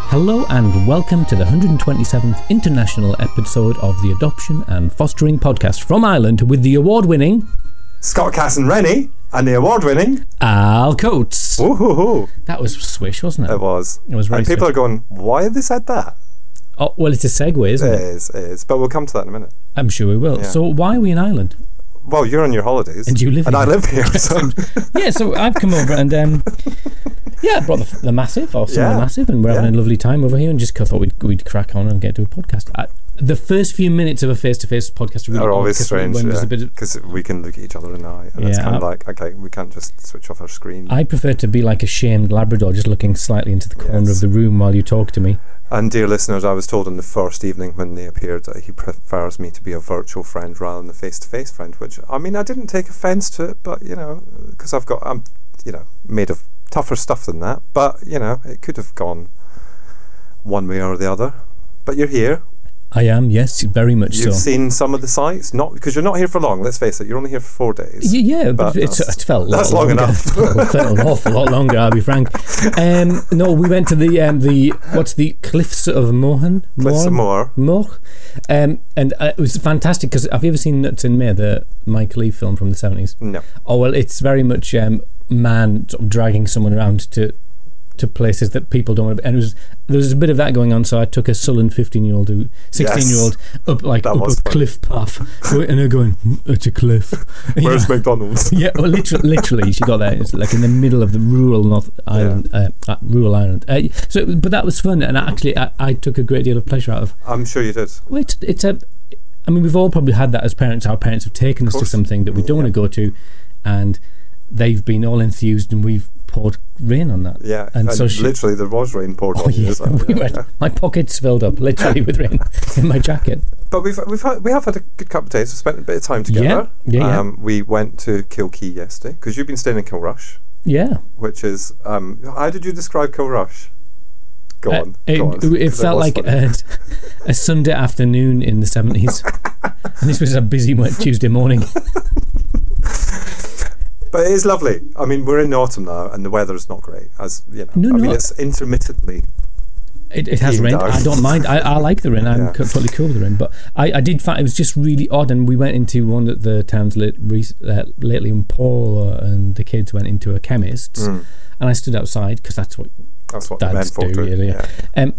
Hello and welcome to the 127th international episode of the Adoption and Fostering Podcast from Ireland with the award-winning Scott Casson-Rennie and the award-winning Al Coates. Ooh. That was swish, wasn't it? It was. It was very And people swish. are going, why have they said that? Oh, well, it's a segue, isn't it? It is. But we'll come to that in a minute. I'm sure we will. Yeah. So why are we in Ireland? Well, you're on your holidays. And you live and here. I live here. So. Yeah, so I've come over and I brought the Massive, or some of the Massive, and we're having a lovely time over here, and just thought we'd crack on and get to a podcast. The first few minutes of a face-to-face podcast are really Are always strange, because because we can look at each other in the eye, and it's kind of like, okay, we can't just switch off our screen. I prefer to be like a shamed Labrador, just looking slightly into the corner of the room while you talk to me. And dear listeners, I was told on the first evening when they appeared that he prefers me to be a virtual friend rather than a face-to-face friend, which, I mean, I didn't take offence to it, but, because I'm made of tougher stuff than that, but, it could have gone one way or the other. But you're here. I am, yes, very much so. You've seen some of the sites, not because you're not here for long. Let's face it, you're only here for 4 days. Yeah, but it felt that's long enough. It felt an awful lot longer, I'll be frank. No, we went to the Cliffs of Moher. Cliffs of Moher. And it was fantastic because have you ever seen Nuts in May, the Mike Leigh film from the 70s? No. Oh well, it's very much man sort of dragging someone around to places that people don't want to be. And there was a bit of that going on, so I took a sullen 16-year-old up a cliff path, and they're going, it's a cliff. Where's McDonald's? Yeah, well, literally, she got there. It's like in the middle of the rural North Ireland, rural Ireland. But that was fun, and I took a great deal of pleasure out of. I'm sure you did. Well, I mean, we've all probably had that as parents. Our parents have taken us to something that we don't want to go to, and they've been all enthused, and we've poured rain on that. Yeah, and so literally there was rain poured on you. My pockets filled up literally with rain in my jacket. But we have had a good couple of days. We spent a bit of time together. Yeah. We went to Kilkee yesterday because you've been staying in Kilrush. Yeah. Which is how did you describe Kilrush? Go on. It felt like a Sunday afternoon in the 70s, and this was a busy Tuesday morning. But it is lovely. I mean, we're in autumn now, and the weather is not great. As you know, it's intermittently. It has rained. I don't mind. I like the rain. I'm totally cool with the rain. But I did find it was just really odd. And we went into one of the towns lately, and Paul and the kids went into a chemist's, and I stood outside because that's what dads do. Really. And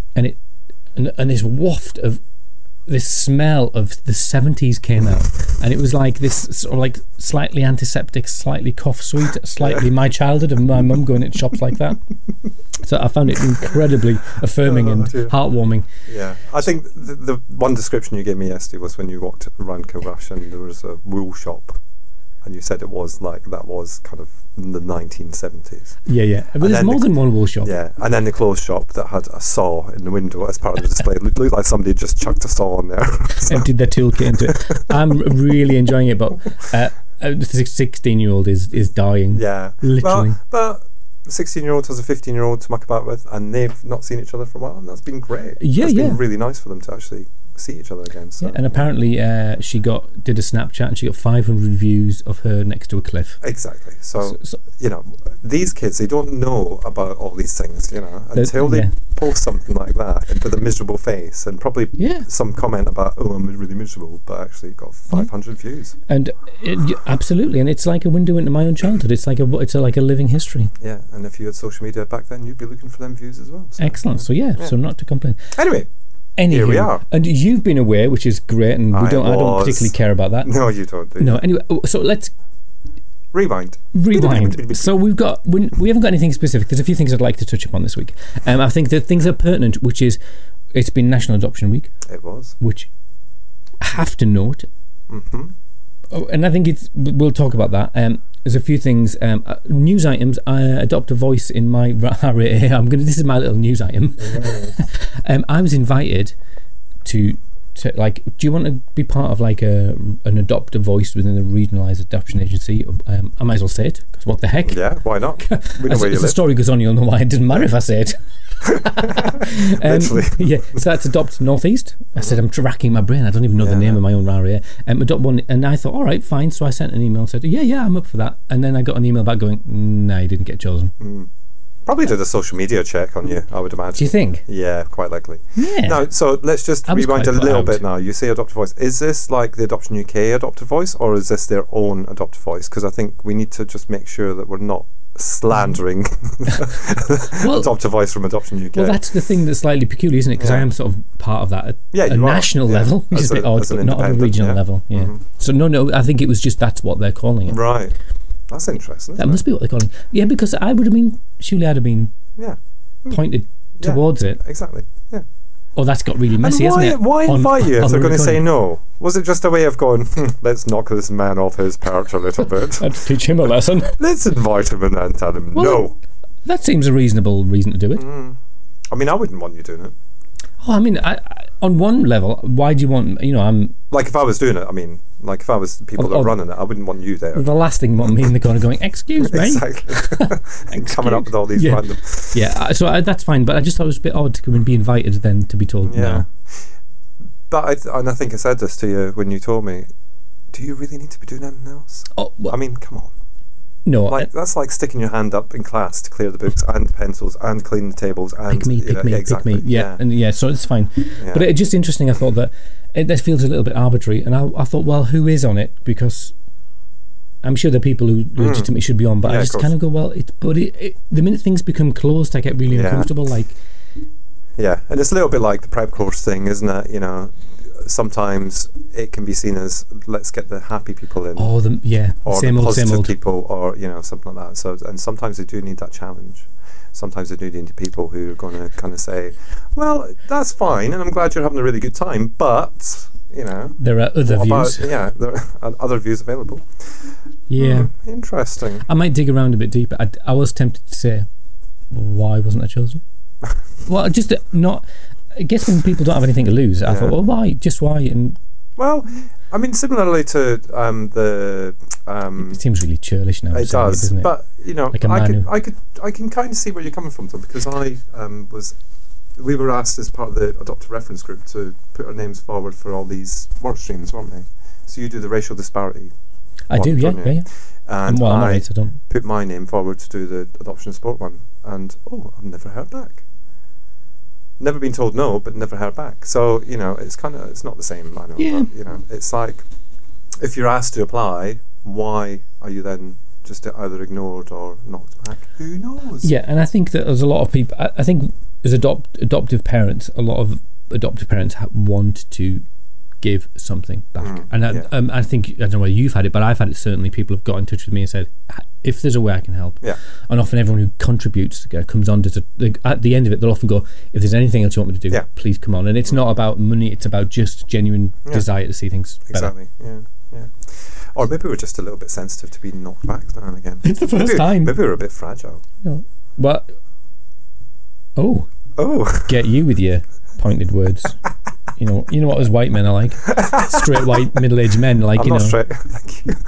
this waft of. This smell of the 70s came out, and it was like this sort of like slightly antiseptic, slightly cough sweet, slightly my childhood of my mum going into shops like that. So I found it incredibly affirming and heartwarming. Yeah, I think the one description you gave me yesterday was when you walked around Kilrush and there was a wool shop, and you said it was like that was kind of in the 1970s. Yeah. But there's more than one wool shop. Yeah, and then the clothes shop that had a saw in the window as part of the display. It looked like somebody just chucked a saw on there. Emptied their toolkit into it. I'm really enjoying it, but the 16-year-old is dying. Yeah. Literally. But the 16-year-old has a 15-year-old to muck about with, and they've not seen each other for a while, and that's been great. It's been really nice for them to actually see each other again. So. Yeah, and apparently she did a Snapchat and she got 500 views of her next to a cliff. Exactly. So these kids, they don't know about all these things, until they post something like that with a miserable face and probably some comment about, oh, I'm really miserable, but actually got 500 views. And absolutely, and it's like a window into my own childhood. It's like a living history. Yeah, and if you had social media back then, you'd be looking for them views as well. So, excellent. So so not to complain. Anyway. Anywho, here we are. And you've been away, which is great, and I don't particularly care about that. No, you don't. No, anyway, so let's rewind. So we haven't got anything specific. There's a few things I'd like to touch upon this week. I think the things are pertinent, which is it's been National Adoption Week. It was. Which I have to note. Mm-hmm. Oh, and I think we'll talk about that. There's a few things, news items. Adopt a voice in my RAA. This is my little news item. I was invited to like, do you want to be part of like an adopt a voice within a regionalised adoption agency? I might as well say it, because what the heck? Yeah, why not? We know where you live. The story goes on, you'll know why it doesn't matter if I say it. Literally. Yeah, so that's Adopt Northeast. I said, I'm racking my brain. I don't even know the name of my own RAA. Adopt one, and I thought, all right, fine. So I sent an email and said, yeah, I'm up for that. And then I got an email back going, no, you didn't get chosen. Probably did a social media check on you, I would imagine. Do you think? Yeah, quite likely. Yeah. Now, so let's just rewind a little bit now. You say Adopted Voice. Is this like the Adoption UK Adopted Voice, or is this their own Adopted Voice? Because I think we need to just make sure that we're not slandering Adopted Voice from Adoption UK. Well, that's the thing that's slightly peculiar, isn't it? Because I am sort of part of that at a national level, which is a bit odd, but not at a regional level. Yeah. Mm-hmm. So no, I think it was just that's what they're calling it. Right. That's interesting. That must be what they're calling it. Yeah, because I would have been, surely I'd have been pointed towards it. Exactly. Yeah. Oh, that's got really messy, hasn't it? Why invite you if they're going to say no? Was it just a way of going, let's knock this man off his perch a little bit? Let's teach him a lesson. Let's invite him and then tell him no. That seems a reasonable reason to do it. I mean, I wouldn't want you doing it. Oh, I mean, on one level, why do you want, I'm... Like, if I was doing it, I mean, like, if I was the people that are running it, I wouldn't want you there. The last thing you want me in the corner going, excuse me. Exactly. Coming up with all these random... Yeah, so that's fine, but I just thought it was a bit odd to be invited then to be told no. But I think I said this to you when you told me, do you really need to be doing anything else? Oh, well, I mean, come on. No, that's like sticking your hand up in class to clear the books and pencils and clean the tables and pick me, exactly. Pick me. Yeah, so it's fine. Yeah. But it's just interesting. I thought that it feels a little bit arbitrary, and I thought, well, who is on it? Because I'm sure there are people who legitimately should be on, but I just kind of go, well, the minute things become closed, I get really uncomfortable. Like, and it's a little bit like the prep course thing, isn't it? Sometimes it can be seen as let's get the happy people in, or the positive old people, or something like that. So, and sometimes they do need that challenge. Sometimes they do need people who are going to kind of say, "Well, that's fine, and I'm glad you're having a really good time, but there are other views. There are other views available." Yeah, interesting. I might dig around a bit deeper. I was tempted to say, why wasn't I chosen? Well, just not. I guess when people don't have anything to lose, I thought, well, why? Just why? And well, I mean, similarly to the. It seems really churlish now. It does, doesn't it? But like I can kind of see where you're coming from, though, because we were asked as part of the Adopted Reference Group to put our names forward for all these work streams, weren't we? So you do the racial disparity. I do, yeah. And I don't put my name forward to do the adoption support one, and I've never heard back. Never been told no, but never heard back. So it's not the same. I know, but it's like if you're asked to apply, why are you then just either ignored or knocked back? Who knows? Yeah, and I think that there's a lot of people. I think as adoptive parents, a lot of adoptive parents want to give something back, and I think, I don't know whether you've had it, but I've had it. Certainly, people have got in touch with me and said, if there's a way I can help. Yeah. And often everyone who contributes comes on to at the end of it, they'll often go, if there's anything else you want me to do, please come on. And it's not about money; it's about just genuine desire to see things better. Exactly. Yeah. Or maybe we're just a little bit sensitive to being knocked back now and again. It's the first time. Maybe we're a bit fragile. No. What? Oh. Get you with your pointed words. You know what us white men are like? Straight white middle-aged men, like, I'm not straight. Thank you.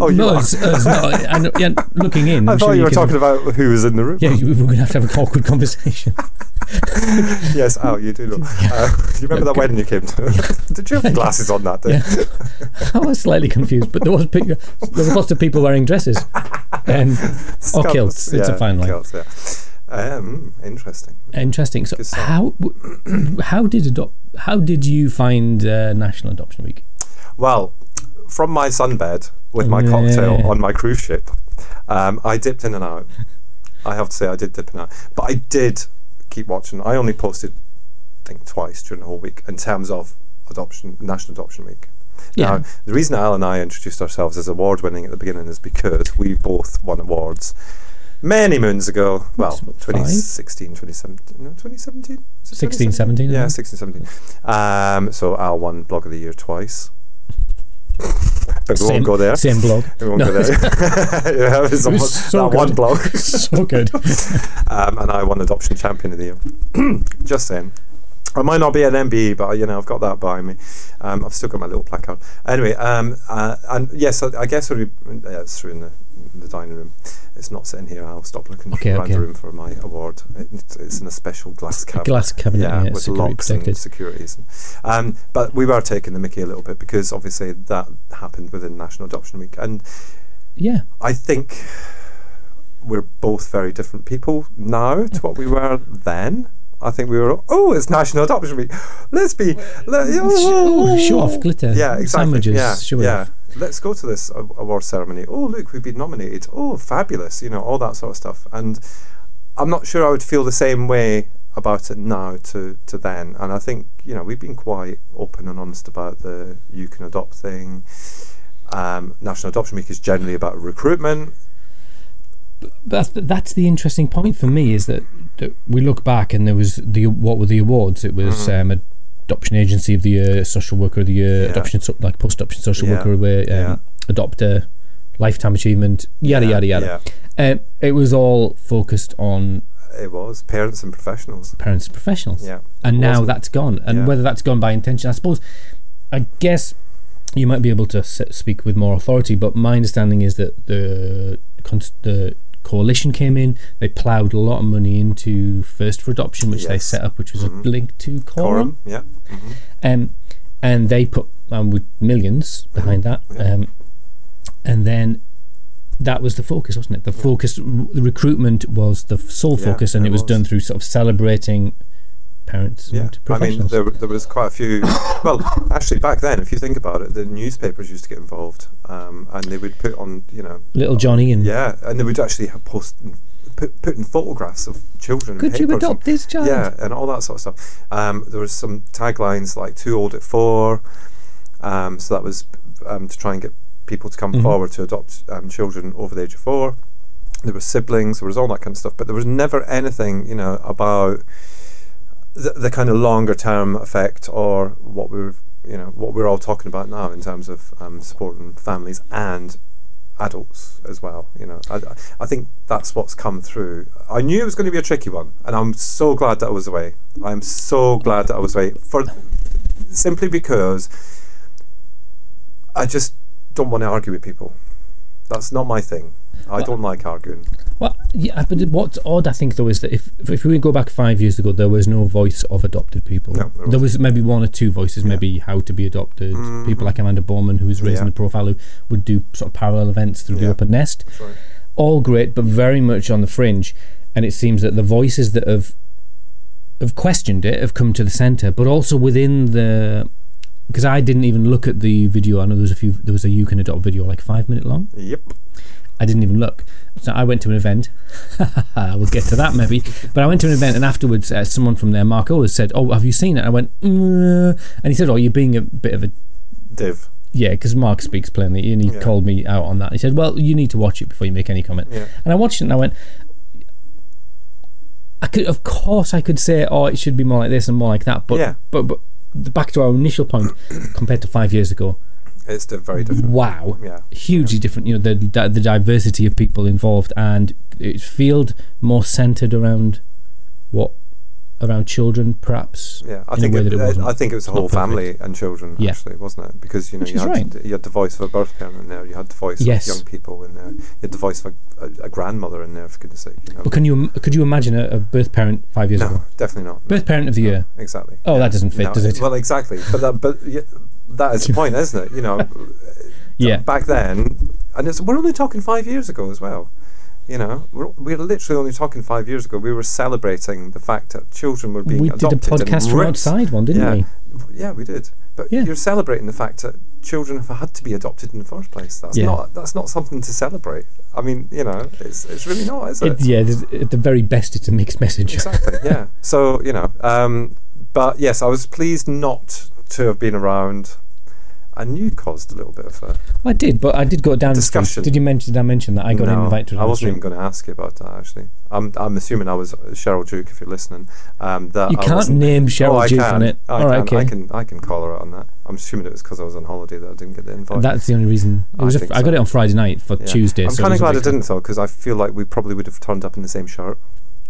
But looking in. I thought you were talking about who was in the room. Yeah, we're going to have an awkward conversation. Yes, you do know. Do you remember that wedding you came to? Did you have glasses on that day? Yeah. I was slightly confused, but there was lots of people wearing dresses or kilts. It's a fine line. Kilts, Interesting. So how did you find National Adoption Week? Well, from my sunbed with my cocktail on my cruise ship, I dipped in and out. I have to say I did dip in and out, but I did keep watching. I only posted, I think, twice during the whole week in terms of National Adoption Week. Yeah. Now, the reason Al and I introduced ourselves as award-winning at the beginning is because we both won awards many moons ago. Well, 2016, 2017. No, 2017? 16, 17. Yeah, 16, 17. So Al won Blog of the Year twice. But we won't go there. Same blog. We won't go there. Yeah, it's that one blog. So good. And I won Adoption Champion of the Year. Just saying. I might not be an MBE, but I've got that behind me. I've still got my little placard. Anyway, and yes, I guess it's through in the dining room. It's not sitting here. I'll stop looking around the room for my award. It's in a special glass cabinet. With locks and securities. But we were taking the mickey a little bit because obviously that happened within National Adoption Week, and I think we're both very different people now to what we were then. I think we were, it's National Adoption Week. Let's be... show off glitter. Yeah, exactly. Sandwiches. Yeah. Let's go to this award ceremony. Oh, look, we've been nominated. Oh, fabulous. All that sort of stuff. And I'm not sure I would feel the same way about it now to then. And I think, we've been quite open and honest about the You Can Adopt thing. National Adoption Week is generally about recruitment. That's the interesting point for me, is that we look back and there was what were the awards? It was Adoption Agency of the Year, Social Worker of the Year, Adoption Post-Adoption Social Worker of the Year, Adopter, Lifetime Achievement, yada yada yada. It was all focused on. It was parents and professionals. Yeah, and now that's gone. And whether that's gone by intention, I guess you might be able to speak with more authority. But my understanding is that the coalition came in, they ploughed a lot of money into First for Adoption, which they set up, which was a link to Quorum. And they put with millions behind that. And then that was the focus, wasn't it? The focus, the recruitment was the sole focus, and it was done through sort of celebrating parents and professionals. I mean, there was quite a few. Well, actually, back then, if you think about it, the newspapers used to get involved, and they would put on, Little Johnny and and they would actually have put in photographs of children. Could you adopt this child? Yeah, and all that sort of stuff. There was some taglines like "Too old at 4," so that was to try and get people to come forward to adopt children over the age of 4. There were siblings. There was all that kind of stuff, but there was never anything, about the kind of longer term effect, or what we're all talking about now in terms of supporting families and adults as well. I think that's what's come through. I knew it was going to be a tricky one, and I'm so glad that I was away. I'm so glad that I was away, simply because I just don't want to argue with people. That's not my thing. I don't like arguing. Well, yeah, but what's odd, I think, though, is that if we go back 5 years ago, there was no voice of adopted people. No, there was maybe one or two voices, maybe how to be adopted. People like Amanda Bowman, who was raising the profile, who would do sort of parallel events through the Open Nest. Right. All great, but very much on the fringe. And it seems that the voices that have questioned it have come to the centre, but also within the... Because I didn't even look at the video. I know there was a You Can Adopt video, like 5 minute long. Yep. I didn't even look. So I went to an event. We'll get to that maybe. But I went to an event, and afterwards someone from there, Mark Owers, said, "Oh, have you seen it?" I went, and he said, "Oh, you're being a bit of a div." Yeah, because Mark speaks plainly, and he called me out on that. He said, "Well, you need to watch it before you make any comment." Yeah. And I watched it, and I went, of course I could say, "Oh, it should be more like this and more like that," but back to our initial point, compared to 5 years ago, it's very different. Wow, hugely different. The diversity of people involved, and it felt more centered around children, perhaps. Yeah, I think it was a whole family and children, actually, wasn't it? Because you had the voice of a birth parent in there, you had the voice of young people in there, you had the voice of a grandmother in there, for goodness sake. But could you imagine a birth parent 5 years ago? No, definitely not. Birth parent of the year. Exactly. Oh, that doesn't fit, does it? Well, exactly. But that is the point, isn't it? Back then, and we're only talking 5 years ago as well. We're literally only talking 5 years ago. We were celebrating the fact that children were being adopted. We did a podcast from outside one, didn't we? Yeah, we did. But you're celebrating the fact that children have had to be adopted in the first place. That's not something to celebrate. I mean, it's really not, is it? At the very best, it's a mixed message. Exactly. Yeah. So but yes, I was pleased not to have been around. And you caused a little bit of a... I did, but I did go down discussion. Did I mention that I got invited to I wasn't even going to ask you about that, actually. I'm assuming I was Cheryl Duke, if you're listening. You can't name Cheryl Duke on it. I can call her out on that. I'm assuming it was because I was on holiday that I didn't get the invite. That's the only reason. I got it on Friday night for Tuesday. I'm kind of glad I didn't, though, because I feel like we probably would have turned up in the same shirt.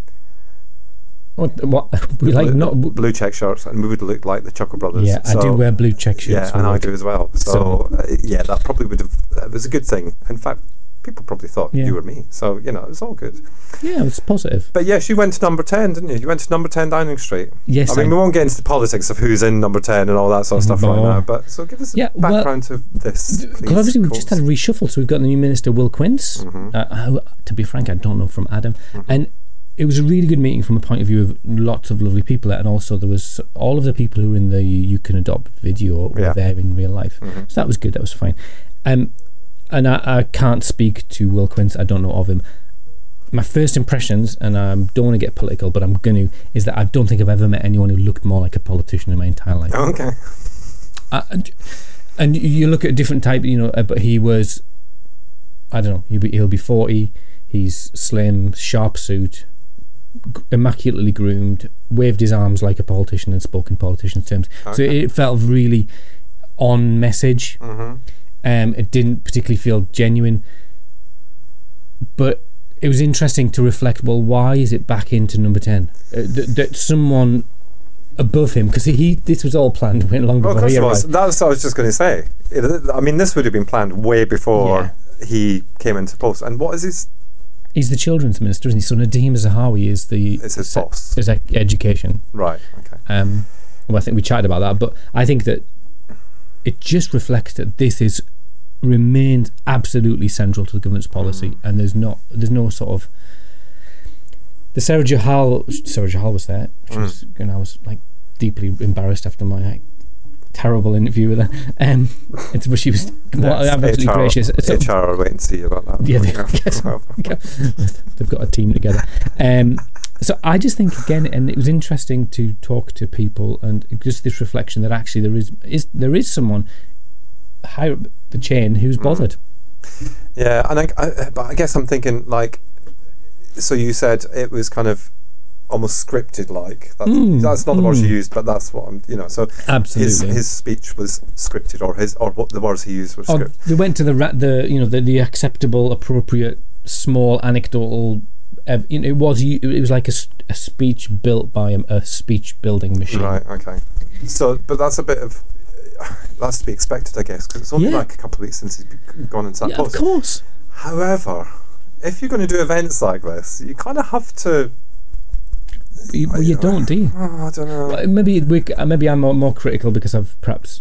What we like not blue check shirts, and we would look like the Chuckle Brothers. Yeah, I do wear blue check shirts. Yeah, and I do as well. So that probably would have. It was a good thing. In fact, people probably thought you were me. So, you know, it was all good. Yeah, it was positive. But yes, you went to number 10, didn't you? You went to number 10 Downing Street. Yes. I mean, we won't get into the politics of who's in number 10 and all that sort of stuff right now, but so give us a background to this, please. Because obviously we've just had a reshuffle, so we've got the new minister, Will Quince. To be frank, I don't know from Adam. And it was a really good meeting from a point of view of lots of lovely people, and also there was all of the people who were in the You Can Adopt video were there in real life. So that was good, that was fine. And I can't speak to Will Quince, I don't know of him. My first impressions, and I don't want to get political, but I'm going to, is that I don't think I've ever met anyone who looked more like a politician in my entire life. Okay. And you look at a different type, you know, but he was, I don't know, he'll be 40, he's slim, sharp suit, immaculately groomed, waved his arms like a politician and spoke in politician's terms. So it felt really on message. It didn't particularly feel genuine, but it was interesting to reflect, well, why is it back into number 10? That someone above him, because this was all planned long before he arrived. That's what I was just going to say. I mean, this would have been planned way before he came into post. And what is his... He's the children's minister, isn't he? So Nadeem Zahawi is his boss. Is education. Right, okay. Well, I think we chatted about that, but I think that it just reflects that this remains absolutely central to the government's policy, and there's no sort of... Sarah Jahal was there, which was, and I was like deeply embarrassed after my terrible interview with her. But she was absolutely gracious. HR are waiting to see you about that. Yeah, they've got a team together. So I just think, again, and it was interesting to talk to people, and just this reflection that actually there is someone higher up the chain who's bothered. Yeah, and but I guess I'm thinking, like, so you said it was kind of almost scripted, like that's not the words you used, but that's what I'm, you know. So absolutely, his speech was scripted, or what the words he used were scripted. They went to the acceptable, appropriate, small anecdotal. It was like a speech built by a speech building machine. Right. Okay. So, but that's a bit of that's to be expected, I guess, because it's only like a couple of weeks since he's gone into that post. Of course. However, if you're going to do events like this, you kind of have to. You don't, do you? I don't know. Well, maybe I'm more critical because I've perhaps,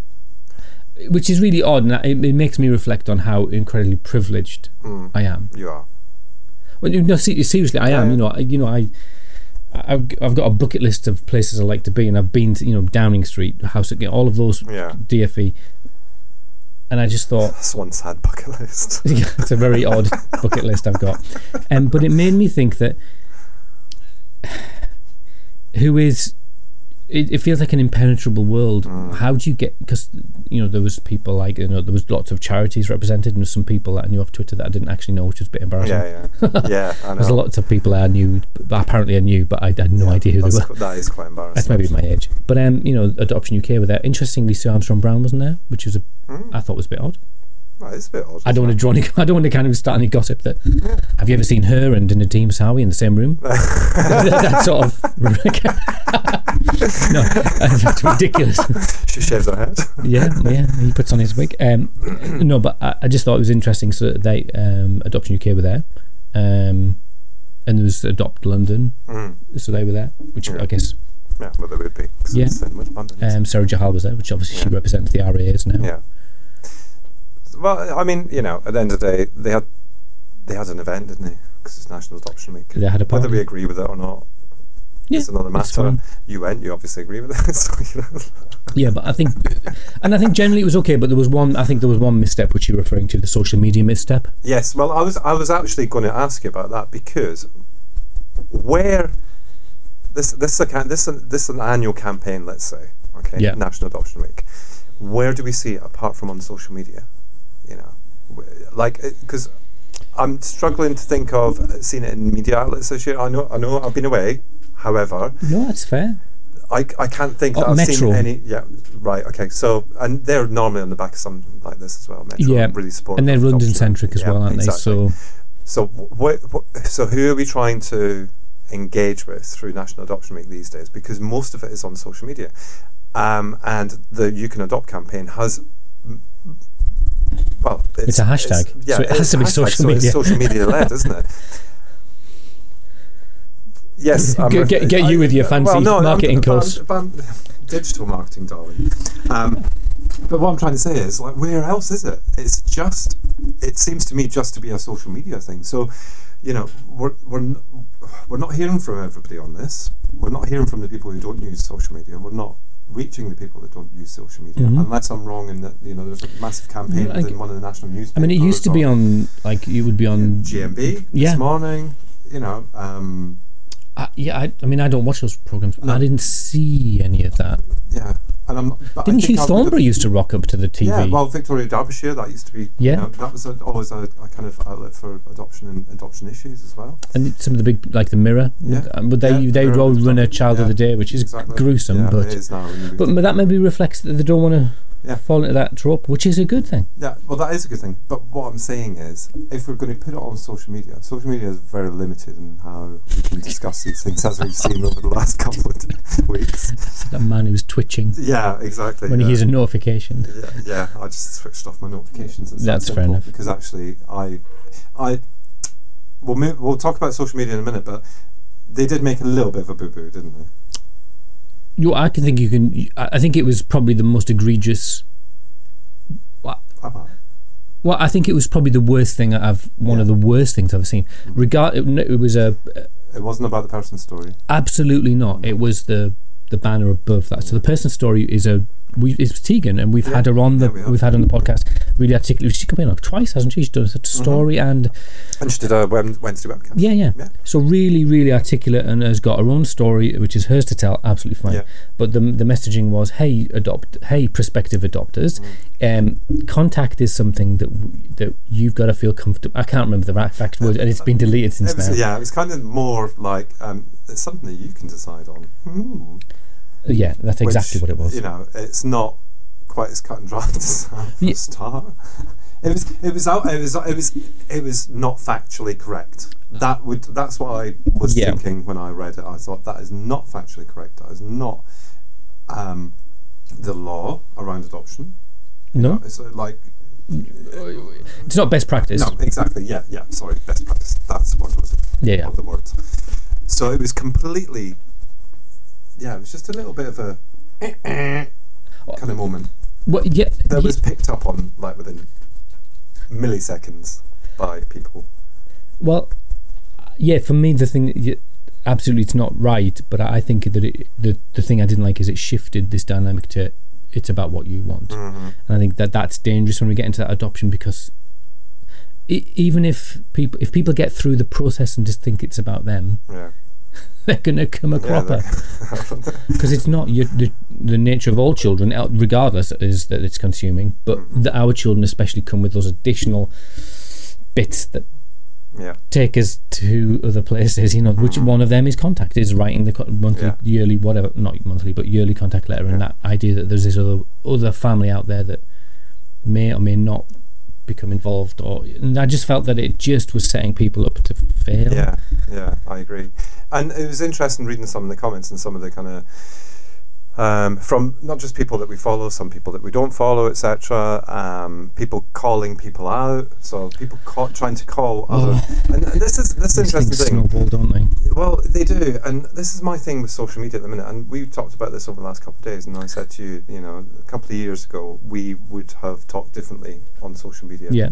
which is really odd, and it makes me reflect on how incredibly privileged I am. You are. Well, no, seriously, I am. I've got a bucket list of places I like to be, and I've been to, Downing Street, House, all of those, DFE. And I just thought... That's one sad bucket list. It's a very odd bucket list I've got. But it made me think that it feels like an impenetrable world. How do you get... Because, there was people like... there was lots of charities represented, and there was some people that I knew off Twitter that I didn't actually know, which was a bit embarrassing. Yeah, I know. There's lots of people I knew, but apparently I knew, but I had no idea who they were. That is quite embarrassing. That's maybe my age. But, Adoption UK were there. Interestingly, Sue Armstrong-Brown wasn't there, which was I thought was a bit odd. That is a bit odd. I don't want to kind of start any gossip that... Have you ever seen her and Nadeem Zahawi in the same room? That sort of... No, it's ridiculous. She shaves her head. Yeah, he puts on his wig. No, but I just thought it was interesting. So they Adoption UK were there, and there was Adopt London, so they were there, which I guess. Yeah, well, they would be. Yeah. Sarah Jahal was there, which obviously she represents the RAs now. Yeah. Well, I mean, at the end of the day, they had an event, didn't they? Because it's National Adoption Week. They had a party. Whether we agree with it or not. It's another matter. You obviously agree with it. So, Yeah, but I think generally it was okay. But there was one misstep which you're referring to, the social media misstep. Yes, well, I was actually going to ask you about that, because where this is an annual campaign, let's say, okay, National Adoption Week. Where do we see it apart from on social media? Because I'm struggling to think of seeing it in media outlets this year. I know, I've been away. However, no, that's fair. I can't think that I've seen any. Yeah, right. Okay, so and they're normally on the back of something like this as well. Metro really support, and they're London centric as well, aren't exactly. they? So who are we trying to engage with through National Adoption Week these days? Because most of it is on social media, and the You Can Adopt campaign has well, it's a hashtag, so it has to be social media. So it's social media led, isn't it? Yes, get you with your fancy marketing course. Digital marketing, darling. But what I'm trying to say is, like, where else is it? It seems to me just to be a social media thing. So, you know, we're not hearing from everybody on this. We're not hearing from the people who don't use social media. We're not reaching the people that don't use social media, unless I'm wrong in that, you know, there's a massive campaign within one of the national newspapers. I mean, it used to be on, like, you would be on GMB this morning, you know. I mean, I don't watch those programs. No. I didn't see any of that. Yeah. Didn't Hugh Thornbury used to rock up to the TV? Yeah, well, Victoria Derbyshire, that used to be, you know, that was always a kind of outlet for adoption and adoption issues as well. And some of the big, like the Mirror, but they would all run a Child of the Day, which is gruesome, but it is now, but that maybe reflects that they don't want to fall into that trope, which is a good thing. Yeah, well, that is a good thing. But what I'm saying is, if we're going to put it on social media is very limited in how we can discuss these things, as we've seen over the last couple of weeks. That man who's twitching. Yeah, exactly. When he hears a notification. Yeah, I just switched off my notifications. That's fair enough. Because actually, we'll talk about social media in a minute, but they did make a little bit of a boo-boo, didn't they? I think it was probably the most egregious. Well, I think it was probably the worst thing one of the worst things I've seen. It was a. It wasn't about the person's story. Absolutely not. It was the banner above that. So the person's story is it's Tegan, and we've had her on the podcast really articulate. She's come in twice, hasn't she? She's done a story and she did a Wednesday webcast. Yeah. So really, really articulate, and has got her own story, which is hers to tell. Absolutely fine. Yeah. But the messaging was, hey, prospective adopters, contact is something that you've got to feel comfortable. I can't remember the exact word, and it's been deleted since now. Yeah, it was kind of more like it's something that you can decide on. Yeah, that's exactly what it was. You know, it's not quite as cut and dry as a start. It was not factually correct. That's what I was thinking when I read it. I thought that is not factually correct. That is not the law around adoption. No, it's like it's not best practice. No, exactly. Yeah. Sorry, best practice. That's what it was. Yeah. Of the words. So it was completely. Yeah, it was just a little bit of a kind of moment. Well, that was picked up on like within milliseconds by people. Well, for me the thing, absolutely, it's not right. But I think that the thing I didn't like is it shifted this dynamic to it's about what you want, and I think that's dangerous when we get into that adoption, because even if people get through the process and just think it's about them. Yeah. They're going to come a cropper, because it's not the nature of all children, regardless, is that it's consuming. But our children especially come with those additional bits that take us to other places. You know, which one of them is contact, is writing the monthly, yearly, whatever, not monthly, but yearly contact letter, and that idea that there's this other family out there that may or may not become involved, and I just felt that it just was setting people up to fail. Yeah, I agree. And it was interesting reading some of the comments and some of the kind of from not just people that we follow, some people that we don't follow, etc. People calling people out, so people trying to call other. And this is an interesting thing. Snowball, don't they? Well, they do, and this is my thing with social media at the minute. And we talked about this over the last couple of days, and I said to you, you know, a couple of years ago, we would have talked differently on social media. Yeah.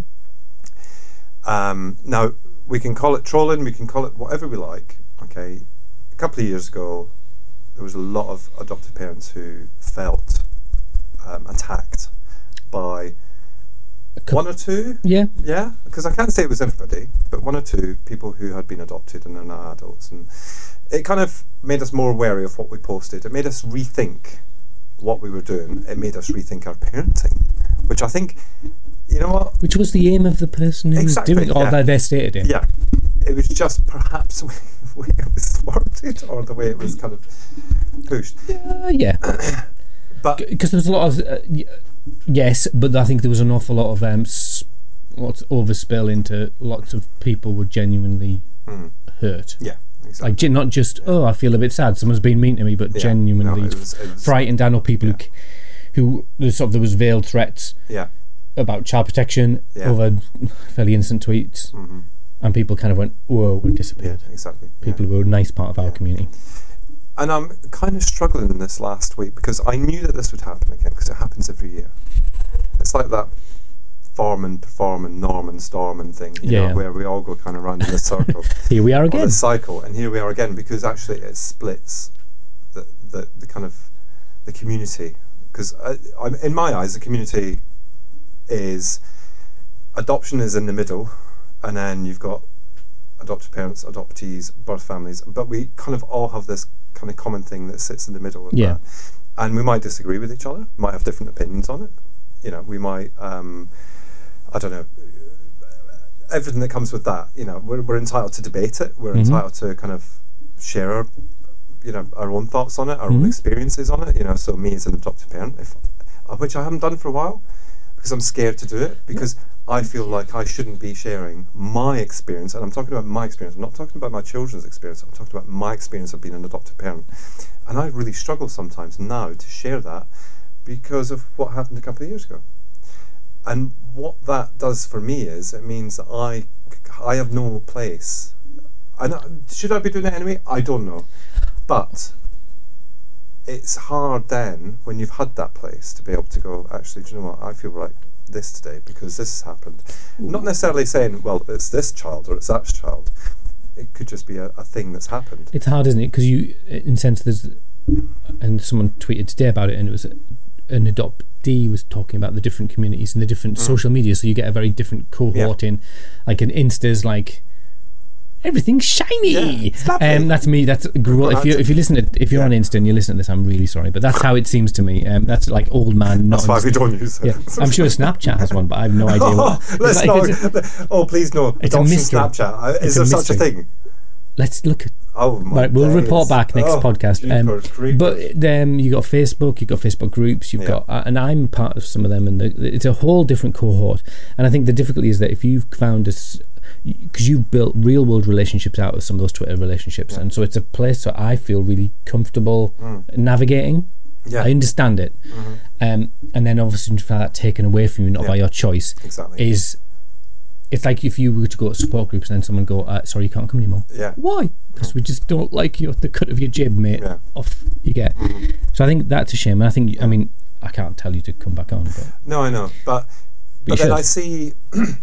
Now we can call it trolling, we can call it whatever we like. Okay, a couple of years ago, there was a lot of adopted parents who felt attacked by one or two. Yeah, because I can't say it was everybody, but one or two people who had been adopted and are now adults, and it kind of made us more wary of what we posted. It made us rethink what we were doing. It made us rethink our parenting, which I think, you know what? Which was the aim of the person who was doing it, or their stated aim. Yeah, it was just perhaps the way it was worded, or the way it was kind of pushed. Yeah. But because there was a lot of yes, but I think there was an awful lot of overspill into lots of people were genuinely hurt. Yeah. Exactly. Like, not just I feel a bit sad, someone's been mean to me, but genuinely frightened. I know people who there was veiled threats. Yeah. about child protection over fairly innocent tweets, and people kind of went, whoa, and disappeared. Yeah, exactly. People who were a nice part of our community. And I'm kind of struggling in this last week because I knew that this would happen again, because it happens every year. It's like that Forman, Performan, Norman, Storman thing, you know, where we all go kind of round in a circle. Here we are again. A cycle, and here we are again, because actually it splits the kind of the community. Because in my eyes, the community is adoption is in the middle, and then you've got adopted parents, adoptees, birth families, but we kind of all have this kind of common thing that sits in the middle of that. And we might disagree with each other, might have different opinions on it. You know, we might I don't know, everything that comes with that. You know, we're entitled to debate it, we're entitled to kind of share our, you know, our own thoughts on it, our own experiences on it, you know. So me as an adopted parent, which I haven't done for a while because I'm scared to do it, because I feel like I shouldn't be sharing my experience, and I'm talking about my experience, I'm not talking about my children's experience, I'm talking about my experience of being an adopted parent. And I really struggle sometimes now to share that because of what happened a couple of years ago. And what that does for me is, it means that I have no place. And should I be doing it anyway? I don't know. But it's hard then, when you've had that place, to be able to go, actually, do you know what, I feel like this today because this has happened. Not necessarily saying, well, it's this child or it's that child. It could just be a thing that's happened. It's hard, isn't it? Because you, in a sense, and someone tweeted today about it, and it was an adoptee was talking about the different communities and the different social media, so you get a very different cohort in, like an Insta's like, everything's shiny. That's me. That's if you listen to, if you're on Insta and you listen to this, I'm really sorry, but that's how it seems to me. That's like old man. That's why we don't use it. I'm sure Snapchat has one, but I have no idea what. Let's not. Please no. It's a mystery. Snapchat. Is there such a thing? Let's look at. Right, we'll report back next podcast. But you got Facebook, you've got Facebook groups, you've got, and I'm part of some of them, and it's a whole different cohort. And I think the difficulty is that if you've found us, because you've built real world relationships out of some of those Twitter relationships, and so it's a place that I feel really comfortable navigating. I understand it, and then obviously to have that taken away from you, not by your choice, is. It's like if you were to go to support groups and then someone go, sorry, you can't come anymore. Why? Because we just don't like the cut of your jib, mate. Off you get. So I think that's a shame. And I think, I mean, I can't tell you to come back on. But no, I know. But then I see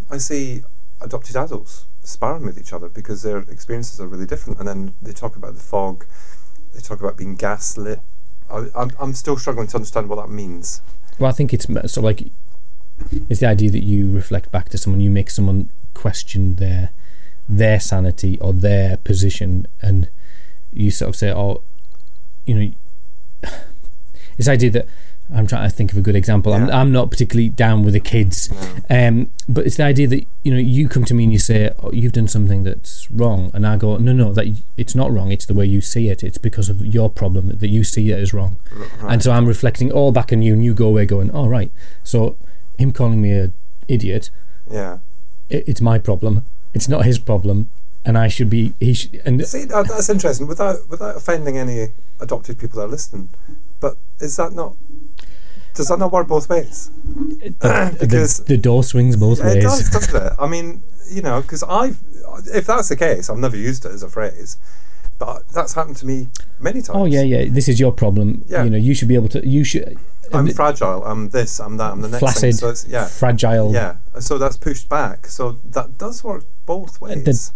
adopted adults sparring with each other because their experiences are really different. And then they talk about the fog. They talk about being gaslit. I'm still struggling to understand what that means. Well, I think it's sort of like... It's the idea that you reflect back to someone, you make someone question their sanity or their position, and you sort of say, oh, you know, it's the idea that I'm trying to think of a good example. I'm not particularly down with the kids, but it's the idea that, you know, you come to me and you say, oh, you've done something that's wrong, and I go, no, that it's not wrong, it's the way you see it, it's because of your problem that you see it as wrong. And so I'm reflecting all back on you, and you go away going, oh, right, so him calling me an idiot, it's my problem, it's not his problem, and I should be, and see, that's interesting, without offending any adopted people that are listening, but does that not work both ways? Because the door swings both ways. It does, doesn't it? I mean, you know, because if that's the case, I've never used it as a phrase, but that's happened to me many times. Oh yeah, this is your problem. You know, you should be able to, I'm fragile, I'm this, I'm that, I'm the next flaccid, thing. So fragile. Yeah, so that's pushed back. So that does work both ways.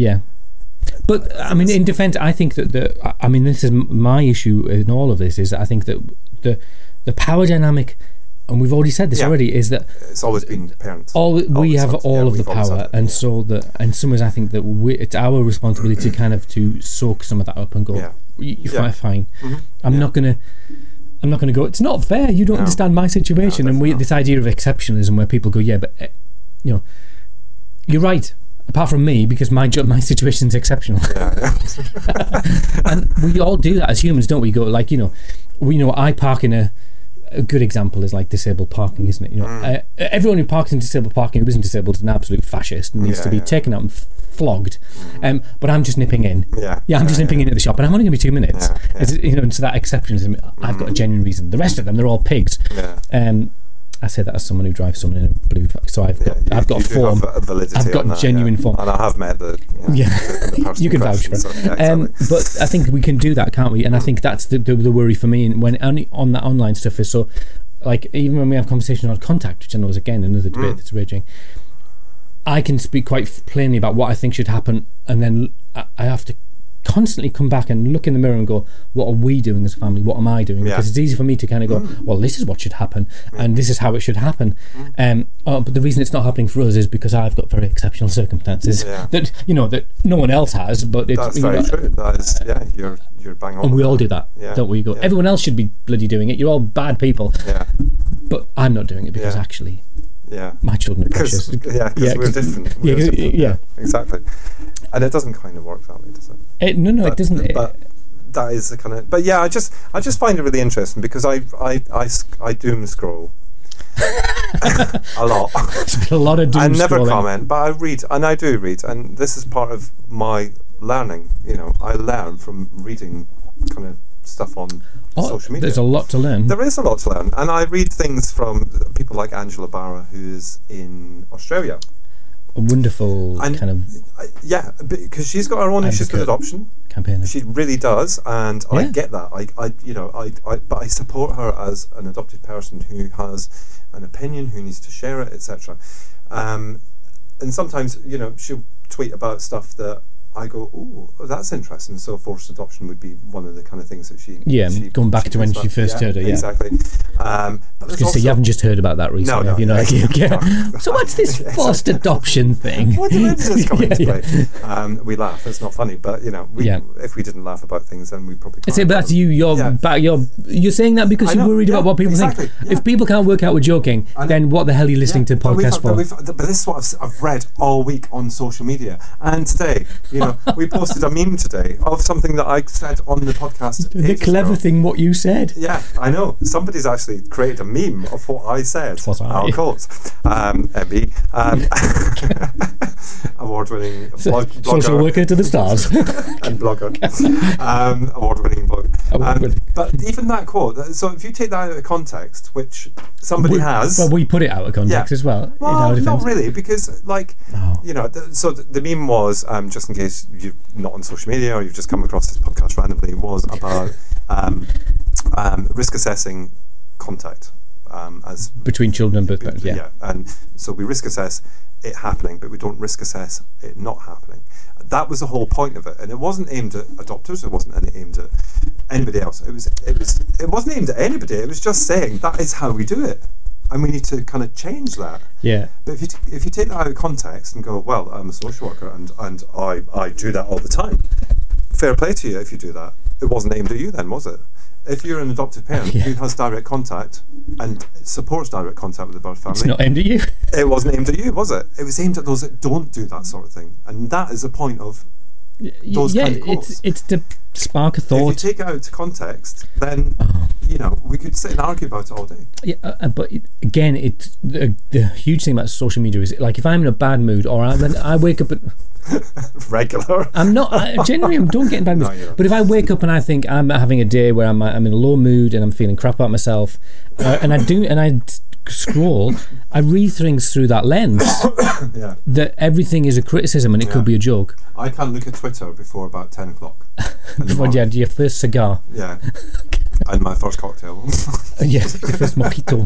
But I mean, in defence, I think that this is my issue in all of this, is that I think that the power dynamic, and we've already said this already, is that it's always been parents. We have all of the power, and so that, in some ways, I think that it's our responsibility kind of to soak some of that up and go, you're fine. I'm not going to go, it's not fair, you don't understand my situation. And this idea of exceptionalism where people go, but you know, you're right, apart from me, because my situation's exceptional. And we all do that as humans, don't we? Go like, you know, I park in a good example is like disabled parking, isn't it? You know, everyone who parks in disabled parking who isn't disabled is an absolute fascist and needs to be taken out and flogged. But I'm just nipping in. I'm just nipping in at the shop, and I'm only going to be 2 minutes. You know, and so that exceptionism, I've got a genuine reason. The rest of them, they're all pigs. I say that as someone who drives someone in a blue. So I've got form. I've got genuine form, and I have met the you can vouch for it. So, exactly. But I think we can do that, can't we? And I think that's the worry for me. And when only on that online stuff is so, like, even when we have conversations on Contact, which I know is again another debate that's raging, I can speak quite plainly about what I think should happen, and then I have to constantly come back and look in the mirror and go, what are we doing as a family? What am I doing? Because it's easy for me to kind of go, well, this is what should happen, and this is how it should happen. But the reason it's not happening for us is because I've got very exceptional circumstances that that no one else has. But that's very true. That is, you're bang on. And we all do that, don't we? Go, everyone else should be bloody doing it. You're all bad people. But I'm not doing it because actually. My children are precious. Because we're different. Exactly. And it doesn't kind of work that way, does it? It doesn't. But that is the kind of. But I just find it really interesting because I doom scroll a lot. A lot of doom scrolling. I never comment, but I read, and I do read, and this is part of my learning. I learn from reading kind of stuff on social media. There's a lot to learn. There is a lot to learn, and I read things from people like Angela Barra, who's in Australia. A wonderful because she's got her own issues with adoption campaigner. She really does, and I get that. But I support her as an adopted person who has an opinion, who needs to share it, etc. And sometimes she'll tweet about stuff that I go, oh, that's interesting. So forced adoption would be one of the kind of things that she going back to when she first heard it. Exactly. But I was going to say, you haven't just heard about that recently, have you? No. So what's this forced adoption thing? When does this come into play? We laugh. It's not funny, but if we didn't laugh about things, then we probably can't. But that's you. You're saying that because you're worried about what people think. Yeah. If people can't work out we're joking, then what the hell are you listening to podcasts for? But this is what I've read all week on social media, and today, we posted a meme today of something that I said on the podcast. The clever thing, what you said. Yeah, I know. Somebody's actually created a meme of what I said. What I? Of course. Emmy. Award-winning blogger. Social worker to the stars. And blogger. Award-winning blogger. But even that quote, so if you take that out of context, which somebody has... Well, we put it out of context as well. Well, not really, because, so the meme was, just in case you're not on social media or you've just come across this podcast randomly, was about risk assessing contact as between children, but and so we risk assess it happening, but we don't risk assess it not happening. That was the whole point of it, and it wasn't aimed at adopters. It wasn't aimed at anybody else. It wasn't aimed at anybody. It was just saying that is how we do it, and we need to kind of change that. Yeah. But if you take that out of context and go, well, I'm a social worker and I do that all the time. Fair play to you if you do that. It wasn't aimed at you then, was it? If you're an adoptive parent who has direct contact and supports direct contact with the birth family, it's not aimed at you. It wasn't aimed at you, was it? It was aimed at those that don't do that sort of thing, and that is the point of those kind of quotes. It's to spark a thought. If you take it out of context, then we could sit and argue about it all day. Yeah, but again, it's the huge thing about social media is, like, if I'm in a bad mood or I wake up at regular. I'm not. I genuinely don't get in bad moods. No, but if I wake up and I think I'm having a day where I'm in a low mood and I'm feeling crap about myself, and I scroll, I read things through that lens. That everything is a criticism and it could be a joke. I can't look at Twitter before about 10 o'clock. Before you had your first cigar. Yeah. And my first cocktail. Yes, your first mojito.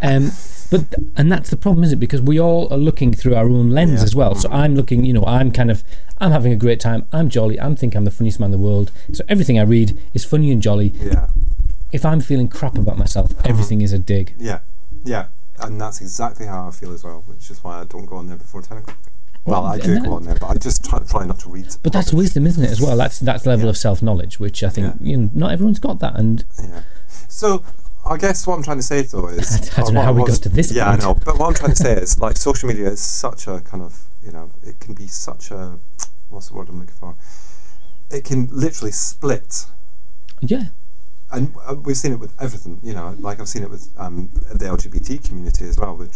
And that's the problem, isn't it? Because we all are looking through our own lens as well. So I'm looking, I'm having a great time. I'm jolly. I'm thinking I'm the funniest man in the world. So everything I read is funny and jolly. Yeah. If I'm feeling crap about myself, everything is a dig. Yeah. Yeah. And that's exactly how I feel as well, which is why I don't go on there before 10 o'clock. Well, I do go on there, but I just try not to read. But that's wisdom, isn't it, as well? That's the level of self-knowledge, which I think not everyone's got that. And so I guess what I'm trying to say, though, is... I don't know how we got to this point. Yeah, I know. But what I'm trying to say is, like, social media is such a kind of, it can be such a... What's the word I'm looking for? It can literally split and we've seen it with everything, you know, like I've seen it with the LGBT community as well, with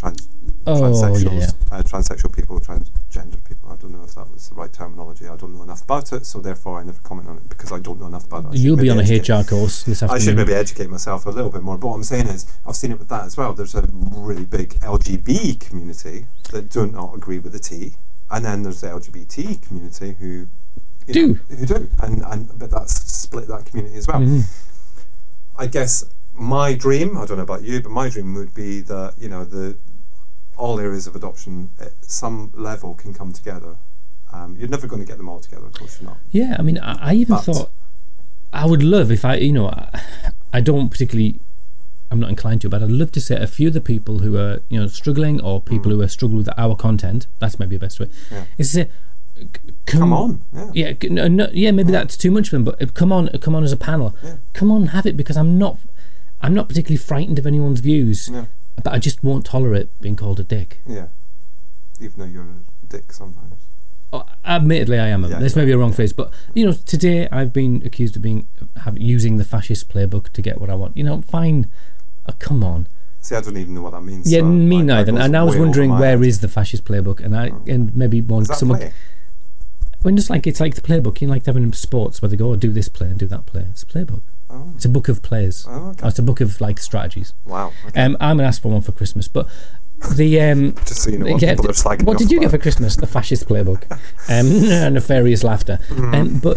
transsexual people, transgender people. I don't know if that was the right terminology. I don't know enough about it, so therefore I never comment on it because I don't know enough about it. You'll be on a HR course this afternoon. I should maybe educate myself a little bit more, but what I'm saying is I've seen it with that as well. There's a really big LGBT community that do not agree with the T, and then there's the LGBT community who do, but that's split that community as well. I guess my dream, I don't know about you, but my dream would be that, you know, all areas of adoption at some level can come together. You're never going to get them all together, of course you're not. Yeah, I mean, I even thought I would love if I don't particularly, I'm not inclined to, but I'd love to say a few of the people who are, you know, struggling, or people who are struggling with our content, that's maybe the best way, is to say, come on. Maybe that's too much for them, but come on as a panel. Come on, have it, because I'm not particularly frightened of anyone's views, but I just won't tolerate being called a dick. Yeah, even though you're a dick sometimes. Oh, admittedly, I am. This may be a wrong phrase, but you know, today I've been accused of using the fascist playbook to get what I want. You know, fine. Come on. See, I don't even know what that means. Yeah, so me neither. And I was wondering where is the fascist playbook, and maybe someone. When it's like the playbook, you know, like having sports where they go, do this play and do that play. It's a playbook. Oh. It's a book of plays. Oh, okay. It's a book of like strategies. Wow. Okay. I'm gonna ask for one for Christmas, but the just so you know what people are slagging. What did you get for Christmas? The fascist playbook. Nefarious laughter. But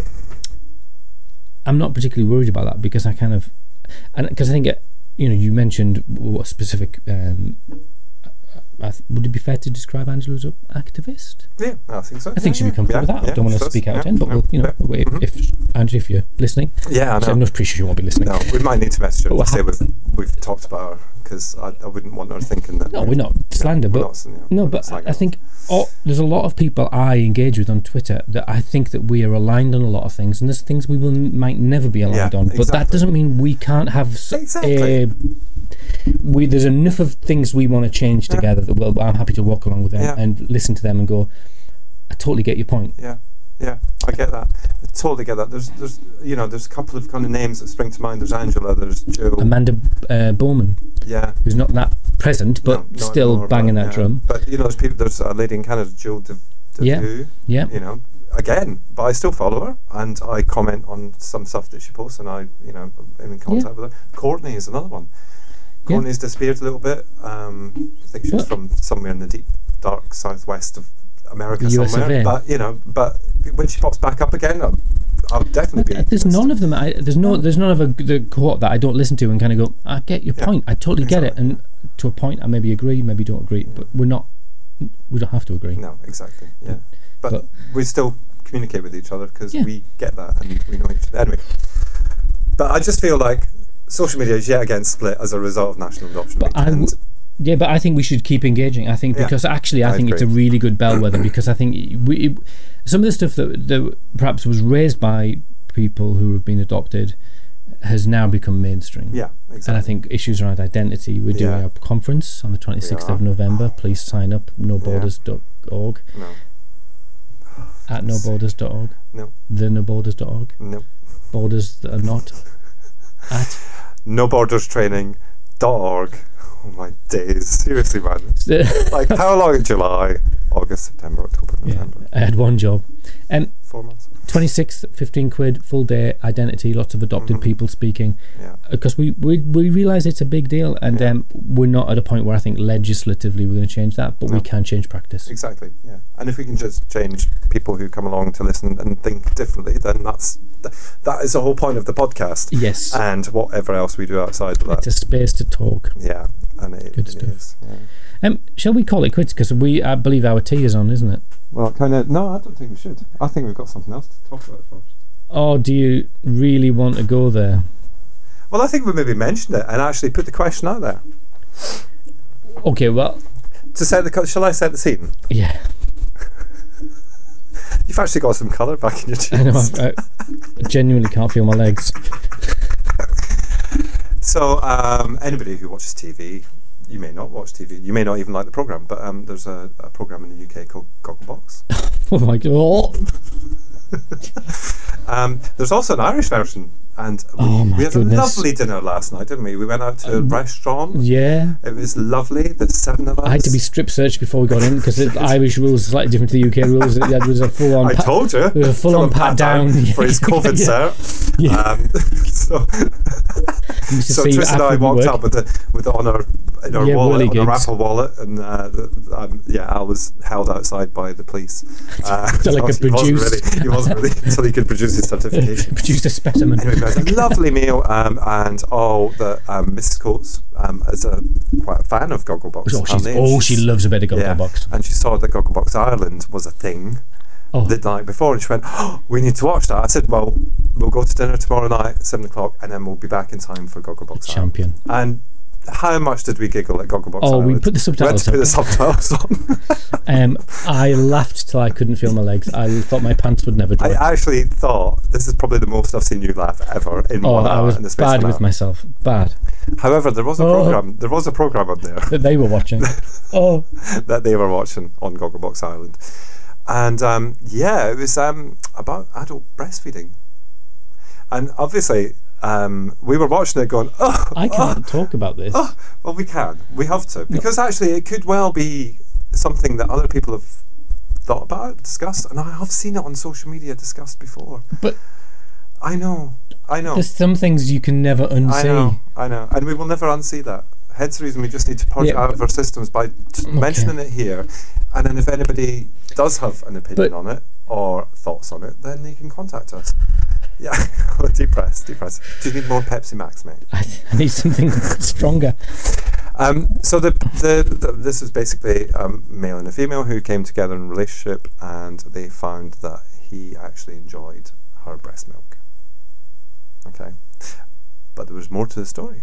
I'm not particularly worried about that because because I think you know, you mentioned what specific. Would it be fair to describe Angela as an activist? Yeah, I think so. I think she'd be comfortable with that. I don't want to speak out of turn, but if Angela, if you're listening, I know. I'm not pretty sure you won't be listening. No, we might need to message her and say we've talked about her, because I wouldn't want her thinking that. No, we're not slander, but I think there's a lot of people I engage with on Twitter that I think that we are aligned on a lot of things, and there's things we might never be aligned on. But that doesn't mean we can't have there's enough of things we want to change together that I'm happy to walk along with them and listen to them and go, I totally get your point. Yeah, I get that. I totally get that. There's you know, there's a couple of kind of names that spring to mind. There's Angela, there's Jill. Amanda Bowman. Yeah. Who's not that present, but still banging that drum. But, you know, there's a lady in Canada, Jill DeVue. Yeah. You know, again, but I still follow her and I comment on some stuff that she posts, and I'm in contact with her. Courtney is another one. Courtney's disappeared a little bit. I think she was from somewhere in the deep, dark southwest of America somewhere. But, you know, when she pops back up again, I'll definitely be. There's none of them. There's none of the cohort that I don't listen to and kind of go, I get your point. I totally get it. And to a point, I maybe agree, maybe don't agree, but we don't have to agree. No, exactly. Yeah, but we still communicate with each other because we get that and we know each other. Anyway, but I just feel like social media is yet again split as a result of National Adoption Week. But I think we should keep engaging. I think because actually I think it's a really good bellwether because I think some of the stuff that perhaps was raised by people who have been adopted has now become mainstream. Yeah, exactly. And I think issues around identity. We're doing our conference on the 26th of November. Please sign up. Noborders.org. No. At noborders.org. No. TheNoBorders.org. No. Borders that are not at NoBordersTraining.org. Oh my days! Seriously, man. Like, how long? July, August, September, October, November. I had one job. 4 months. 26th, 15 quid, full day, identity, lots of adopted people speaking. Yeah. Because we realise it's a big deal, and we're not at a point where I think legislatively we're going to change that, but we can change practice. Exactly. Yeah. And if we can just change people who come along to listen and think differently, then that is the whole point of the podcast. Yes. And whatever else we do outside of that. It's a space to talk. Yeah. And it is. Yeah. Shall we call it quits? Because I believe our tea is on, isn't it? Well, no, I don't think we should. I think we've got something else to talk about first. Oh, do you really want to go there? Well, I think we maybe mentioned it and actually put the question out there. Okay, well, shall I set the scene? Yeah. You've actually got some colour back in your cheeks. I know. I genuinely can't feel my legs. So, anybody who watches TV, you may not watch TV, you may not even like the programme, but there's a programme in the UK called Gogglebox. Oh my God. There's also an Irish version And we had a lovely dinner last night, didn't we? We went out to a restaurant. Yeah. It was lovely. The 7 of us. I had to be strip searched before we got in because the Irish rules are slightly different to the UK rules. It was a full on. I told you. It was a full on pat down for his COVID cert. Yeah. So Tris and I walked up with it on our wallet, on our Apple wallet, and Al was held outside by the police. So like a producer. He wasn't really until he could produce his certification. Produced a specimen. Anyway, it was a lovely meal, and Mrs. Coates is quite a fan of Gogglebox. She loves a bit of Gogglebox. And she saw that Gogglebox Ireland was a thing the night before, and she went, we need to watch that. I said, well, we'll go to dinner tomorrow night at 7 o'clock, and then we'll be back in time for Gogglebox Champion. Ireland. And how much did we giggle at Gogglebox Ireland? We put the subtitles on. We went to put the subtitles on. I laughed till I couldn't feel my legs. I thought my pants would never dry. I actually thought this is probably the most I've seen you laugh ever in 1 hour. I was bad with myself. Bad. However, there was a program. There was a program on there that they were watching. That they were watching on Gogglebox Ireland, and it was about adult breastfeeding, and obviously. We were watching it going, I can't talk about this. Well, we can. We have to. Because actually it could well be something that other people have thought about, discussed, and I have seen it on social media discussed before. But I know. There's some things you can never unsee. I know. And we will never unsee that. Hence the reason we just need to purge it out of our systems by mentioning it here. And then if anybody does have an opinion on it or thoughts on it, then they can contact us. Yeah, deep breaths. Do you need more Pepsi Max, mate? I need something stronger. So this was basically a male and a female who came together in a relationship, and they found that he actually enjoyed her breast milk. Okay, but there was more to the story.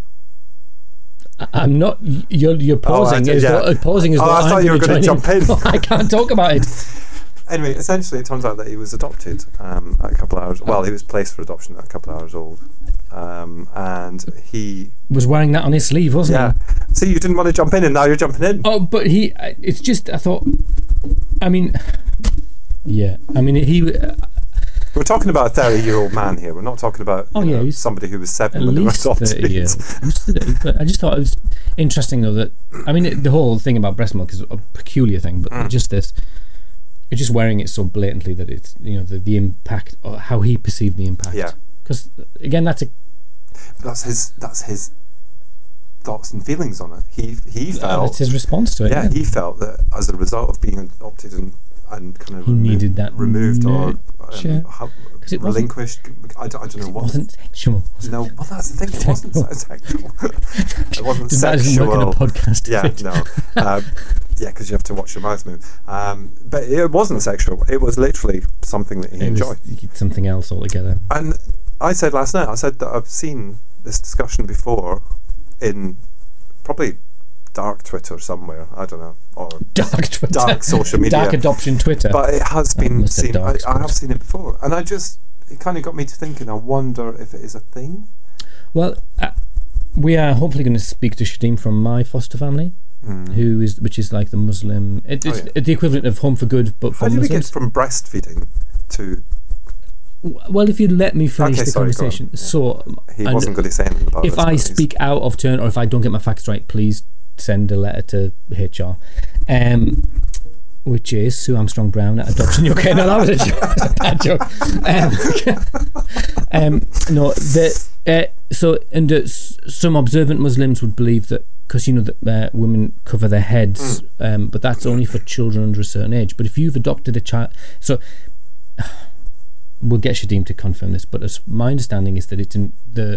I'm not. You're pausing. Pausing is what I thought you were going to jump in. I can't talk about it. Anyway, essentially, it turns out that he was adopted at a couple of hours. Well, he was placed for adoption at a couple of hours old, and he was wearing that on his sleeve, wasn't he? Yeah. See, you didn't want to jump in, and now you're jumping in. Oh, but he. It's just I thought. I mean, yeah. I mean, he. We're talking about a 30-year-old man here. We're not talking about somebody who was 7 when they were adopted. 30 years. But I just thought it was interesting, though, that I mean, the whole thing about breast milk is a peculiar thing, but just this. You're just wearing it so blatantly that it's the impact or how he perceived the impact. Yeah. Because again, that's his thoughts and feelings on it. He felt that's his response to it. Yeah, he felt that as a result of being adopted and kind of needed that removed or relinquished. I don't know what. It wasn't sexual. No, well that's the thing. It wasn't sexual. It wasn't sexual. That doesn't work in a podcast. Yeah, no. Yeah, because you have to watch your mouth move. But it wasn't sexual. It was literally something that he enjoyed. Something else altogether. And I said last night, that I've seen this discussion before in probably dark Twitter somewhere. I don't know. Or dark Twitter. Dark social media. Dark adoption Twitter. But it has been seen. I have seen it before. And it kind of got me to thinking, I wonder if it is a thing. Well, we are hopefully going to speak to Shadim from my foster family. Which is like the Muslim. It's the equivalent of Home for Good, but for Muslims. How do we get from breastfeeding to? Well, if you let me finish the conversation. Yeah. So he wasn't going to say anything about it. If I speak out of turn, or if I don't get my facts right, please send a letter to HR. Which is Sue Armstrong Brown at Adoption UK. No, that was a joke. Some observant Muslims would believe that because that women cover their heads, but that's only for children under a certain age. But if you've adopted a child, so we'll get Shadim to confirm this. But as my understanding is that it's in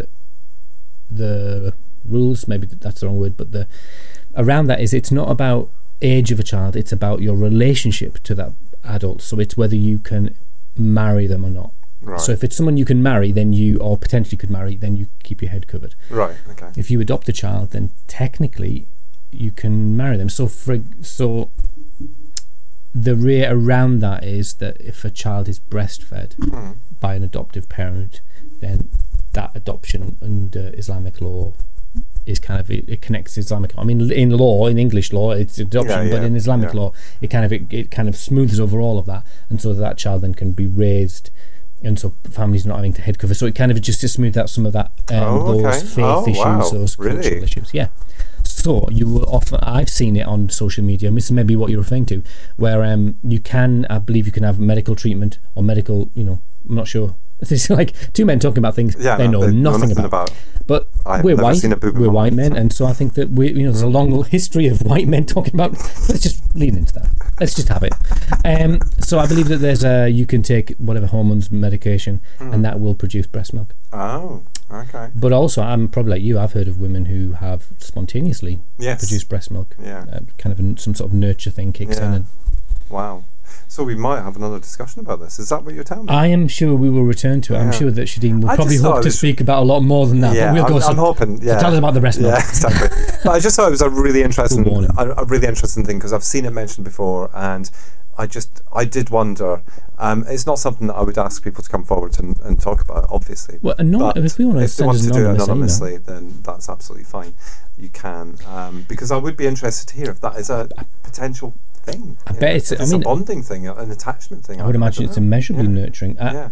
the rules. Maybe that's the wrong word, but around that is it's not about age of a child, it's about your relationship to that adult. So it's whether you can marry them or not. Right. So if it's someone you can marry, then or potentially could marry, then you keep your head covered. Right. Okay. If you adopt a child, then technically you can marry them. So the way around that is that if a child is breastfed by an adoptive parent, then that adoption under Islamic law is kind of it connects Islamic law. I mean, in English law, it's adoption, but in Islamic law, it kind of smooths over all of that, and so that child then can be raised and so families not having to head cover. So it kind of just to smooth out some of that those faith issues, those cultural issues. Yeah. So you will often, I've seen it on social media, and this is maybe what you're referring to, where you can, I believe you can have medical treatment or medical, I'm not sure. It's like two men talking about things they know nothing about. But we're white, we're white men, and so I think that there's a long history of white men talking about. Let's just lean into that. Let's just have it. So I believe that there's you can take whatever hormones medication, and that will produce breast milk. Oh, okay. But also, I'm probably like you. I've heard of women who have spontaneously produced breast milk. Yeah, kind of some sort of nurture thing kicks in. And wow. So we might have another discussion about this. Is that what you're telling me? I am sure we will return to it. I'm sure that Shadeen will probably hope to speak about a lot more than that. Yeah, but we'll I'm hoping. Yeah, tell us about the breast milk. Yeah, exactly. But I just thought it was a really interesting thing because I've seen it mentioned before, and I did wonder. It's not something that I would ask people to come forward and talk about, obviously. Well, if they want to do it anonymously, then that's absolutely fine. You can, because I would be interested to hear if that is a potential thing. I bet it's a bonding thing, an attachment thing. I would imagine it's immeasurably nurturing. I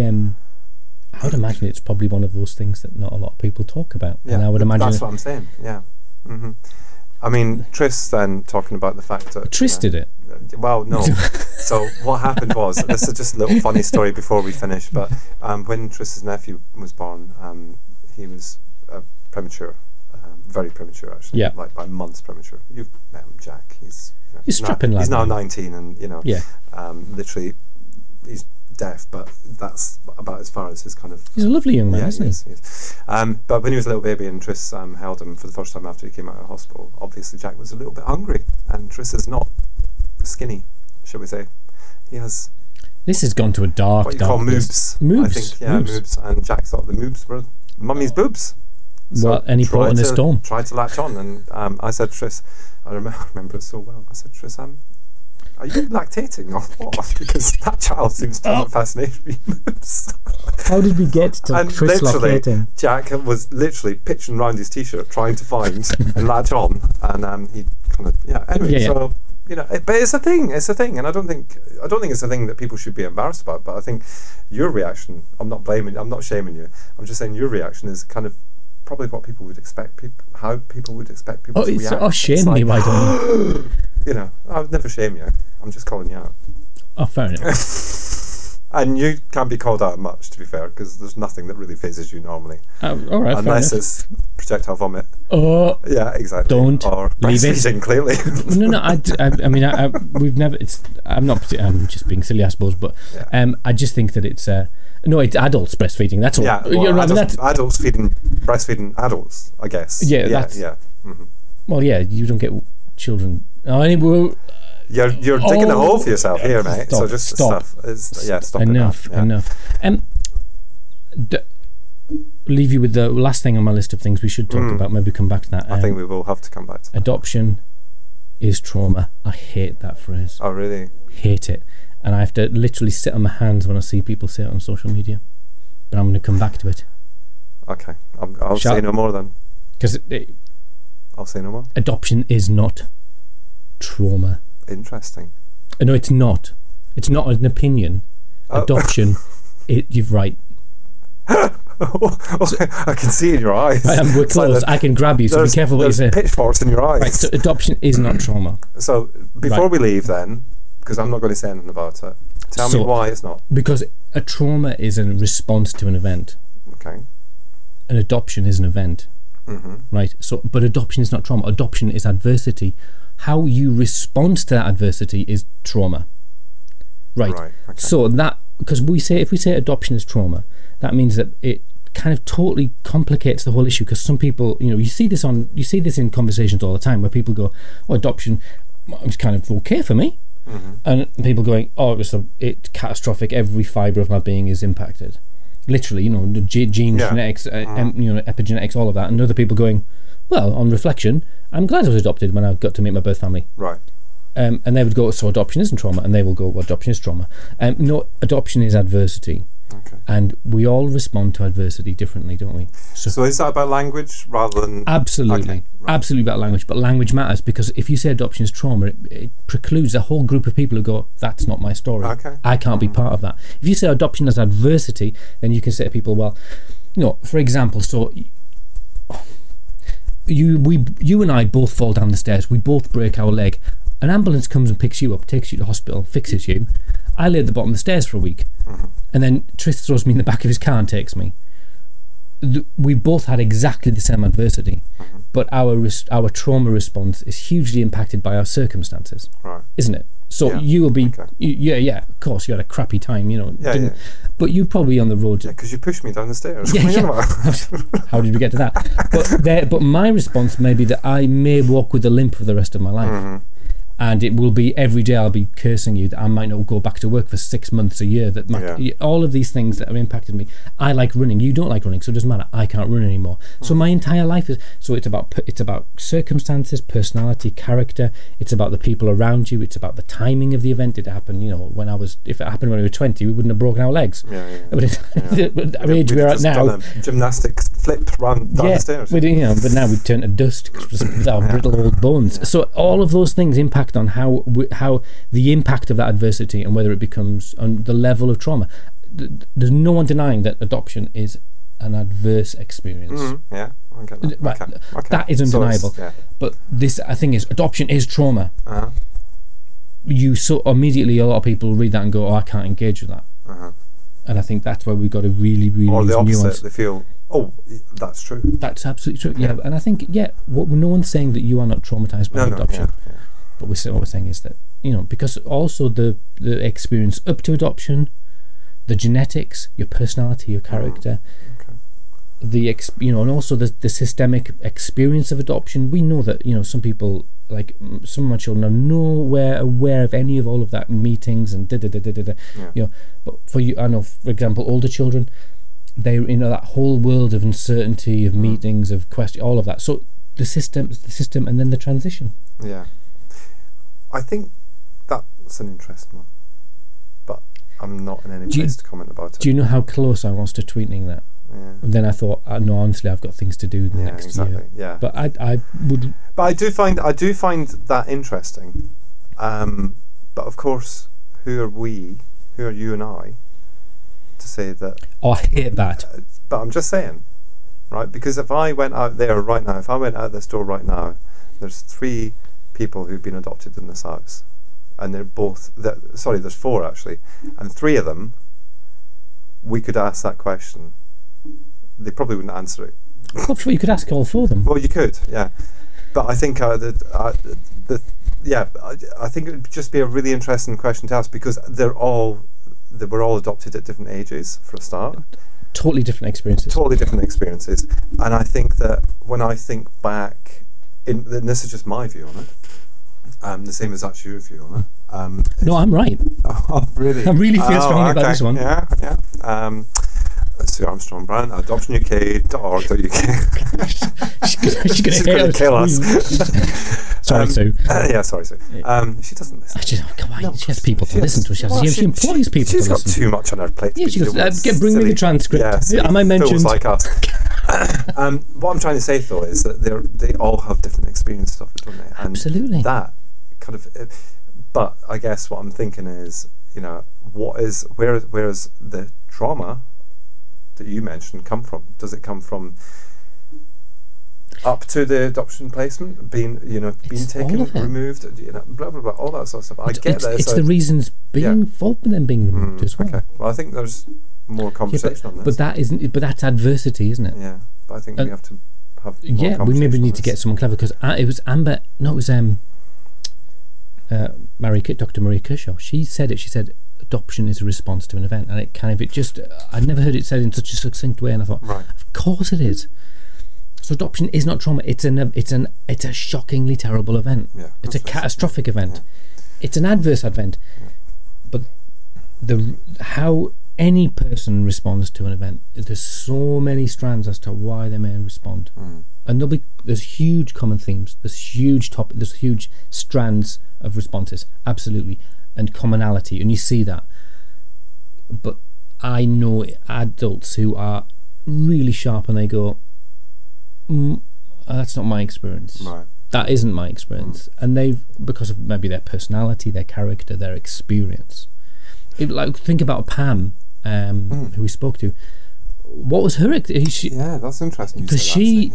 would imagine it's probably one of those things that not a lot of people talk about. Yeah, and I would imagine that's what I'm saying. Yeah. Mm-hmm. I mean, Tris then talking about the fact that Tris did it. Well, no. So what happened was, this is just a little funny story before we finish. But when Tris's nephew was born, he was premature. Very premature, actually. Yeah. Like by months premature. You've met him, Jack. He's strapping lad. He's now 19, and literally, he's deaf, but that's about as far as his kind of. He's a lovely young man, isn't he? He is. But when he was a little baby, and Tris held him for the first time after he came out of hospital, obviously Jack was a little bit hungry, and Tris is not skinny, shall we say? He has. This has gone to a dark. What you call moobs. Moobs. I think, moobs. And Jack thought the moobs were mummy's boobs. So well, any port in the storm. Tried to latch on, and I said, Tris, I remember it so well. I said, Tris, are you lactating or what? Because that child seems to have a fascination with moves. How did we get to Tris lactating? Jack was literally pitching around his t-shirt trying to find and latch on, and he kind of Anyway, so but it's a thing. It's a thing, and I don't think it's a thing that people should be embarrassed about. But I think your reaction. I'm not shaming you. I'm just saying your reaction is kind of. Probably what people would expect, how people would expect people to react. Shame me, why don't you? I would never shame you. I'm just calling you out. Oh, fair enough. And you can't be called out much, to be fair, because there's nothing that really phases you normally. All right, unless it's projectile vomit. Oh, yeah, exactly. Don't or leave breastfeeding, clearly. No. I mean, we've never. I'm just being silly, I suppose, but I just think that it's. No, it's adults breastfeeding. That's all. Yeah, adults breastfeeding adults, I guess. Yeah. Mm-hmm. Well, yeah, you don't get children. Anyway, you're digging a hole for yourself here, mate. Stop, so just stop. Stop. Enough. Leave you with the last thing on my list of things we should talk about. Maybe come back to that. I think we will have to come back to that. Adoption is trauma. I hate that phrase. Oh, really? Hate it. And I have to literally sit on my hands when I see people say it on social media. But I'm going to come back to it. Okay. I'll say no more then. Because I'll say no more. Adoption is not trauma. Interesting. No, it's not. It's not an opinion. Adoption, you're right. I can see in your eyes. We're close. I can grab you, so be careful what you say. Pitchforks in your eyes. Right, so adoption is not trauma. So before we leave then, because I'm not going to say anything about it, tell me why it's not. Because a trauma is a response to an event. Okay. An adoption is an event. Mm-hmm. Right? So, but adoption is not trauma. Adoption is adversity. How you respond to that adversity is trauma. Right. Okay. So that, because if we say adoption is trauma, that means that it kind of totally complicates the whole issue. Because some people, you see this in conversations all the time where people go, "Oh, adoption was kind of okay for me." Mm-hmm. And people going, "Oh, it's catastrophic. Every fibre of my being is impacted." Literally, the genes, genetics, epigenetics, all of that. And other people going, "Well, on reflection, I'm glad I was adopted when I got to meet my birth family." Right. And they would go, "So adoption isn't trauma," and they will go, "Well, adoption is trauma." No, adoption is adversity. Okay. And we all respond to adversity differently, don't we? So is that about language rather than... Absolutely. Okay, right. Absolutely about language. But language matters, because if you say adoption is trauma, it precludes a whole group of people who go, that's not my story. Okay. I can't be part of that. If you say adoption is adversity, then you can say to people, well, for example, so you and I both fall down the stairs. We both break our leg. An ambulance comes and picks you up, takes you to hospital, fixes you. I lay at the bottom of the stairs for a week. And then Trist throws me in the back of his car and takes me. We both had exactly the same adversity, but our trauma response is hugely impacted by our circumstances, right? Isn't it? So you will be, of course, you had a crappy time, but you probably on the road. Yeah, because you pushed me down the stairs. How did we get to that? But my response may be that I may walk with a limp for the rest of my life. And it will be every day I'll be cursing you that I might not go back to work for 6 months, a year. All of these things that have impacted me. I like running. You don't like running, so it doesn't matter. I can't run anymore. So my entire life is. So it's about circumstances, personality, character. It's about the people around you. It's about the timing of the event. It happened, if it happened when we were 20, we wouldn't have broken our legs. But at the age we're at now, done a gymnastics flip down the stairs. But now we turn to dust with our brittle old bones. So all of those things impact on how the impact of that adversity and whether it becomes on the level of trauma. There's no one denying that adoption is an adverse experience. Yeah, okay. Right, okay. That is undeniable. But this, I think, is adoption is trauma. You so immediately, a lot of people read that and go, "Oh, I can't engage with that." And I think that's where we've got to really, really or the opposite. nuance. They feel, "Oh, that's true." That's absolutely true. Yeah, and I think no one's saying that you are not traumatized by adoption. But what we're saying is that, because also the experience up to adoption, the genetics, your personality, your character, and also the systemic experience of adoption. We know that, some people, like some of my children, are nowhere aware of any of all of that, meetings and But for you, I know, for example, older children, they're in that whole world of uncertainty, of meetings, of question, all of that. So the system, and then the transition. Yeah. I think that's an interesting one, but I'm not in any place to comment about it. Do you know how close I was to tweeting that? Yeah. And then I thought, no, honestly, I've got things to do the next year. Yeah. But I would. But I do find that interesting. But of course, who are you and I, to say that? Oh, I hate that. But I'm just saying, right? Because if I went out there right now, if I went out this door right now, there's 3 people who've been adopted in this house, and they're both there's 4 actually, and 3 of them, we could ask that question, they probably wouldn't answer it. Well, you could ask all 4 of them. Well, you could, yeah, but I think I think it would just be a really interesting question to ask, because they were all adopted at different ages for a start. Totally different experiences. And I think that when I think back, and this is just my view on it, the same as actually your view on it. No, I'm right. Oh, really? I really feel strongly about this one. Yeah. Sue Armstrong Brand, adoptionuk.org.uk. She's going to kill us. Sorry, Sue. Sorry, Sue. She doesn't listen. Come on, she has people to listen to. She employs people to listen. She's got too much on her plate. Yeah, she goes, bring me the transcript. Am I mentioned? Like us. What I'm trying to say, though, is that they all have different experiences of it, don't they? And absolutely. That kind of... But I guess what I'm thinking is, where is the trauma that you mentioned come from? Does it come from up to the adoption placement, being taken, removed, blah blah blah, all that sort of stuff? I get that. It's the reasons being involved in them being removed as well. Okay. Well, I think there's more conversation on this. But that isn't. But that's adversity, isn't it? Yeah. But I think we have to have. More we maybe need to get someone clever, because it was Amber. No, it was Dr. Marie Kershaw. She said it. She said adoption is a response to an event, and I'd never heard it said in such a succinct way, and I thought, of course it is. So adoption is not trauma. It's a shockingly terrible event. Yeah, it's a catastrophic event. Yeah. It's an adverse event. Yeah. But how any person responds to an event, there's so many strands as to why they may respond, and there's huge common themes. There's huge strands of responses, absolutely, and commonality, and you see that. But I know adults who are really sharp and they go, that's not my experience. Right. That isn't my experience. And they've, because of maybe their personality, their character, their experience. Think about Pam, who we spoke to. What was her? Yeah, that's interesting. Because she.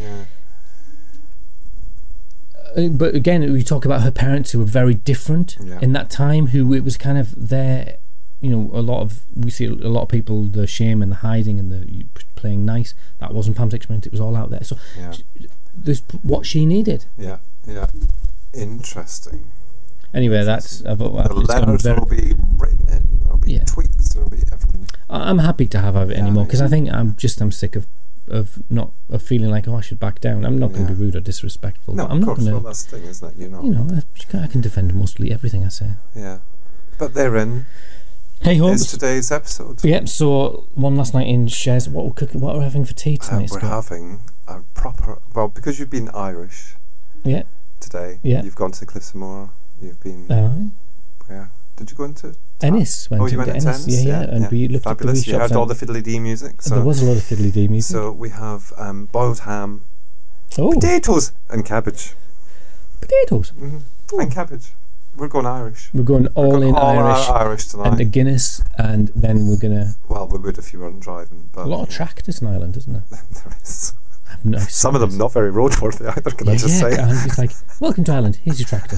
But again, we talk about her parents who were very different in that time. Who it was kind of their, we see a lot of people, the shame and the hiding and the playing nice. That wasn't Pam's experience. It was all out there. So there's what she needed. Yeah. Interesting. Anyway, that's the letters will be written in. There'll be tweets. There'll be everything. I'm happy to have it anymore because I think I'm sick of feeling like I should back down. I'm not going to be rude or disrespectful. No, but I'm of course. not going Well, that's the thing, isn't it? You're not. I can defend mostly everything I say. Yeah, but therein is today's episode. Yep. So one last night in Shez. What we're cooking? What we're having for tea tonight? We're having a proper. Well, because you've been Irish. Yeah. Today. Yeah. You've gone to Cliffs of Moher. You've been. Where did you go into? Ennis. You went to Ennis? Yeah. And we looked at the wee shops. You heard all the fiddly-dee music. So there was a lot of fiddly-dee music. So we have boiled ham, potatoes and cabbage. Potatoes? Mm-hmm. And cabbage. We're going Irish. We're going all Irish tonight. And a Guinness, and then we're going to... Well, we would if you weren't driving. But a lot of tractors in Ireland, isn't there? There is. Some of them not very roadworthy either, can I just say? And it's like, welcome to Ireland, here's your tractor.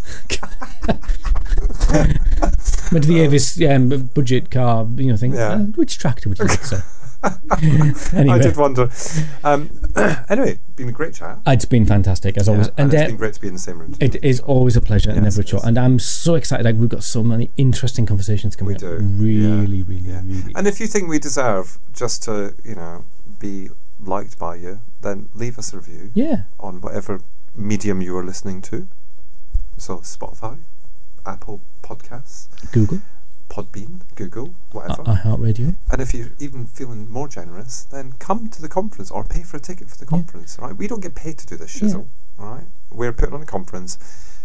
Went to the Avis budget car, thing. Which tractor would you like to say? Anyway. I did wonder. Anyway, been a great chat. It's been fantastic as always, and it's been great to be in the same room. It is always a pleasure in every shot, and I'm so excited. We've got so many interesting conversations coming up. Really. And if you think we deserve just to, be liked by you, then leave us a review. On whatever medium you are listening to. So Spotify, Apple Podcasts, Google, Podbean, Google, whatever. iHeartRadio. And if you're even feeling more generous, then come to the conference or pay for a ticket for the conference. Right? We don't get paid to do this shizzle. All right, we're putting on a conference.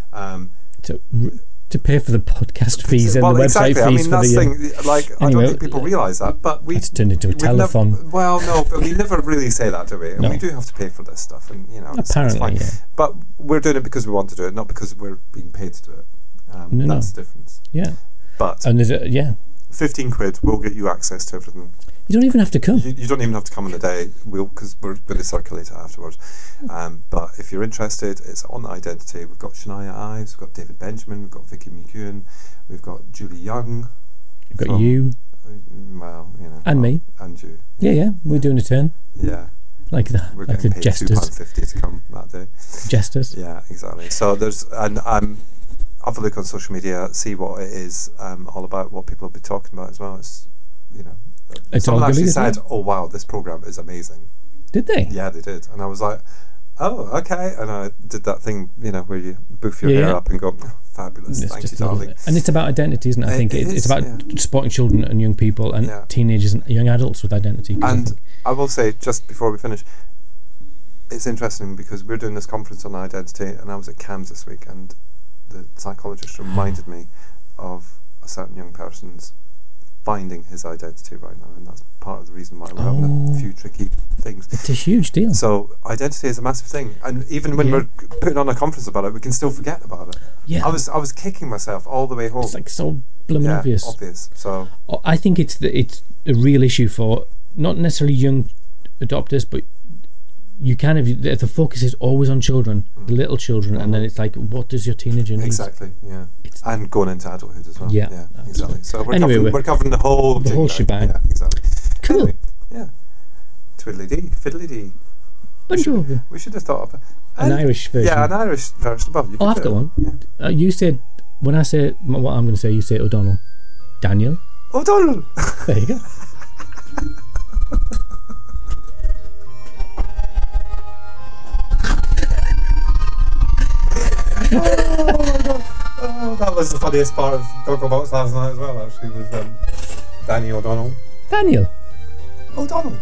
To pay for the podcast fees and the website fees for the... I don't think people realise that, but it's turned into a telethon. But we never really say that, do we? And we do have to pay for this stuff, and apparently, it's fine. But we're doing it because we want to do it, not because we're being paid to do it. That's the difference. Yeah. But and there's 15 quid will get you access to everything. You don't even have to come. You don't even have to come on the day, because we're going to circulate it afterwards. But if you're interested, it's on Identity. We've got Shania Ives, we've got David Benjamin, we've got Vicky McEwen, we've got Julie Young. We've got you. And me. And you. Yeah. We're doing a turn. Yeah. Like the We're getting paid jesters. £2.50 to come that day. Jesters. Yeah, exactly. So have a look on social media, see what it is all about, what people will be talking about as well. Someone actually said, "Oh wow, this program is amazing." Did they? Yeah, they did, and I was like, "Oh, okay." And I did that thing, where you boof your hair up and go, oh, "Fabulous, thank you, darling." And it's about identity, isn't it? I think it's about supporting children and young people and teenagers and young adults with identity. And I will say, just before we finish, it's interesting because we're doing this conference on identity, and I was at CAMS this week, and the psychologist reminded me of a certain young person's finding his identity right now, and that's part of the reason why we're having a few tricky things. It's a huge deal. So identity is a massive thing, and even when we're putting on a conference about it, we can still forget about it. Yeah, I was kicking myself all the way home. It's like so blooming obvious. So I think it's a real issue for not necessarily young adopters, but you kind of the focus is always on children, the little children, and then it's like, what does your teenager need? Exactly, yeah. And going into adulthood as well. Yeah, exactly. So we're covering the whole shebang. Yeah, exactly. Cool. Anyway, Twiddly-dee, fiddly-dee. We should have thought of an Irish version. Yeah, an Irish version. Well, I've got one. Yeah. You said, when I say what I'm going to say, you say O'Donnell. Daniel. O'Donnell. There you go. Oh my god! Oh, that was the funniest part of Gogglebox last night as well. Actually, was Danny O'Donnell. Daniel O'Donnell.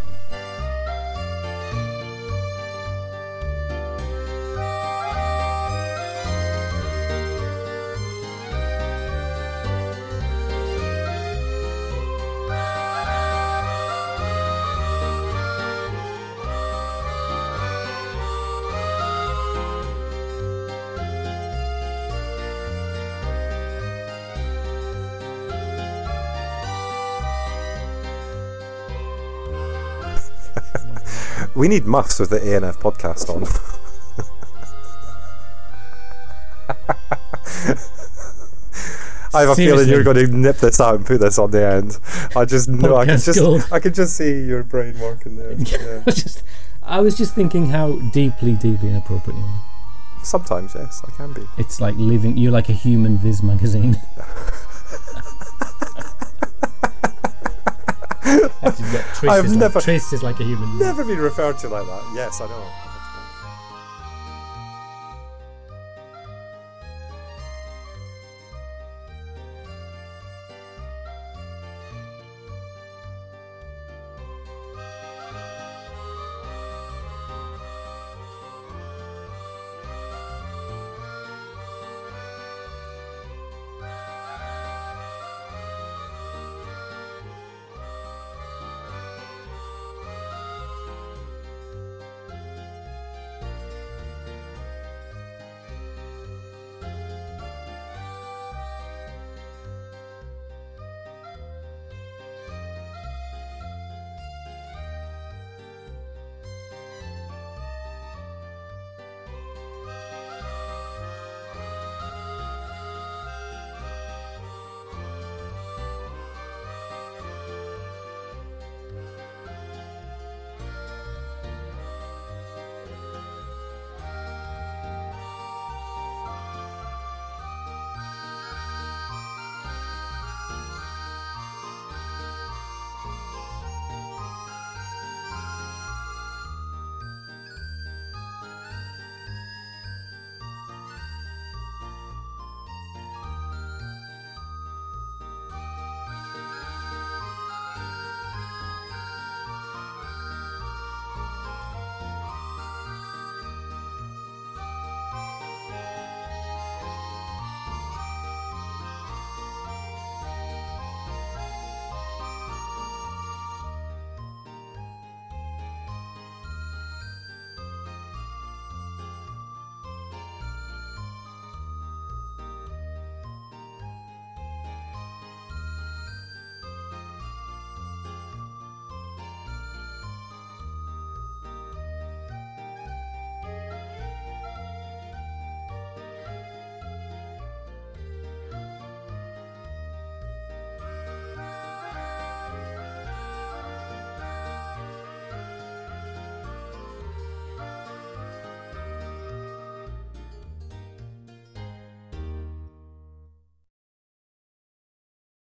We need muffs with the ANF podcast on. I have a feeling you're going to nip this out and put this on the end. I just know. I can just see your brain working there. Yeah. I was just thinking how deeply inappropriate you are. Sometimes, yes, I can be. It's like living. You're like a human Viz magazine. Trace is like a human. Never been referred to like that. Yes, I know.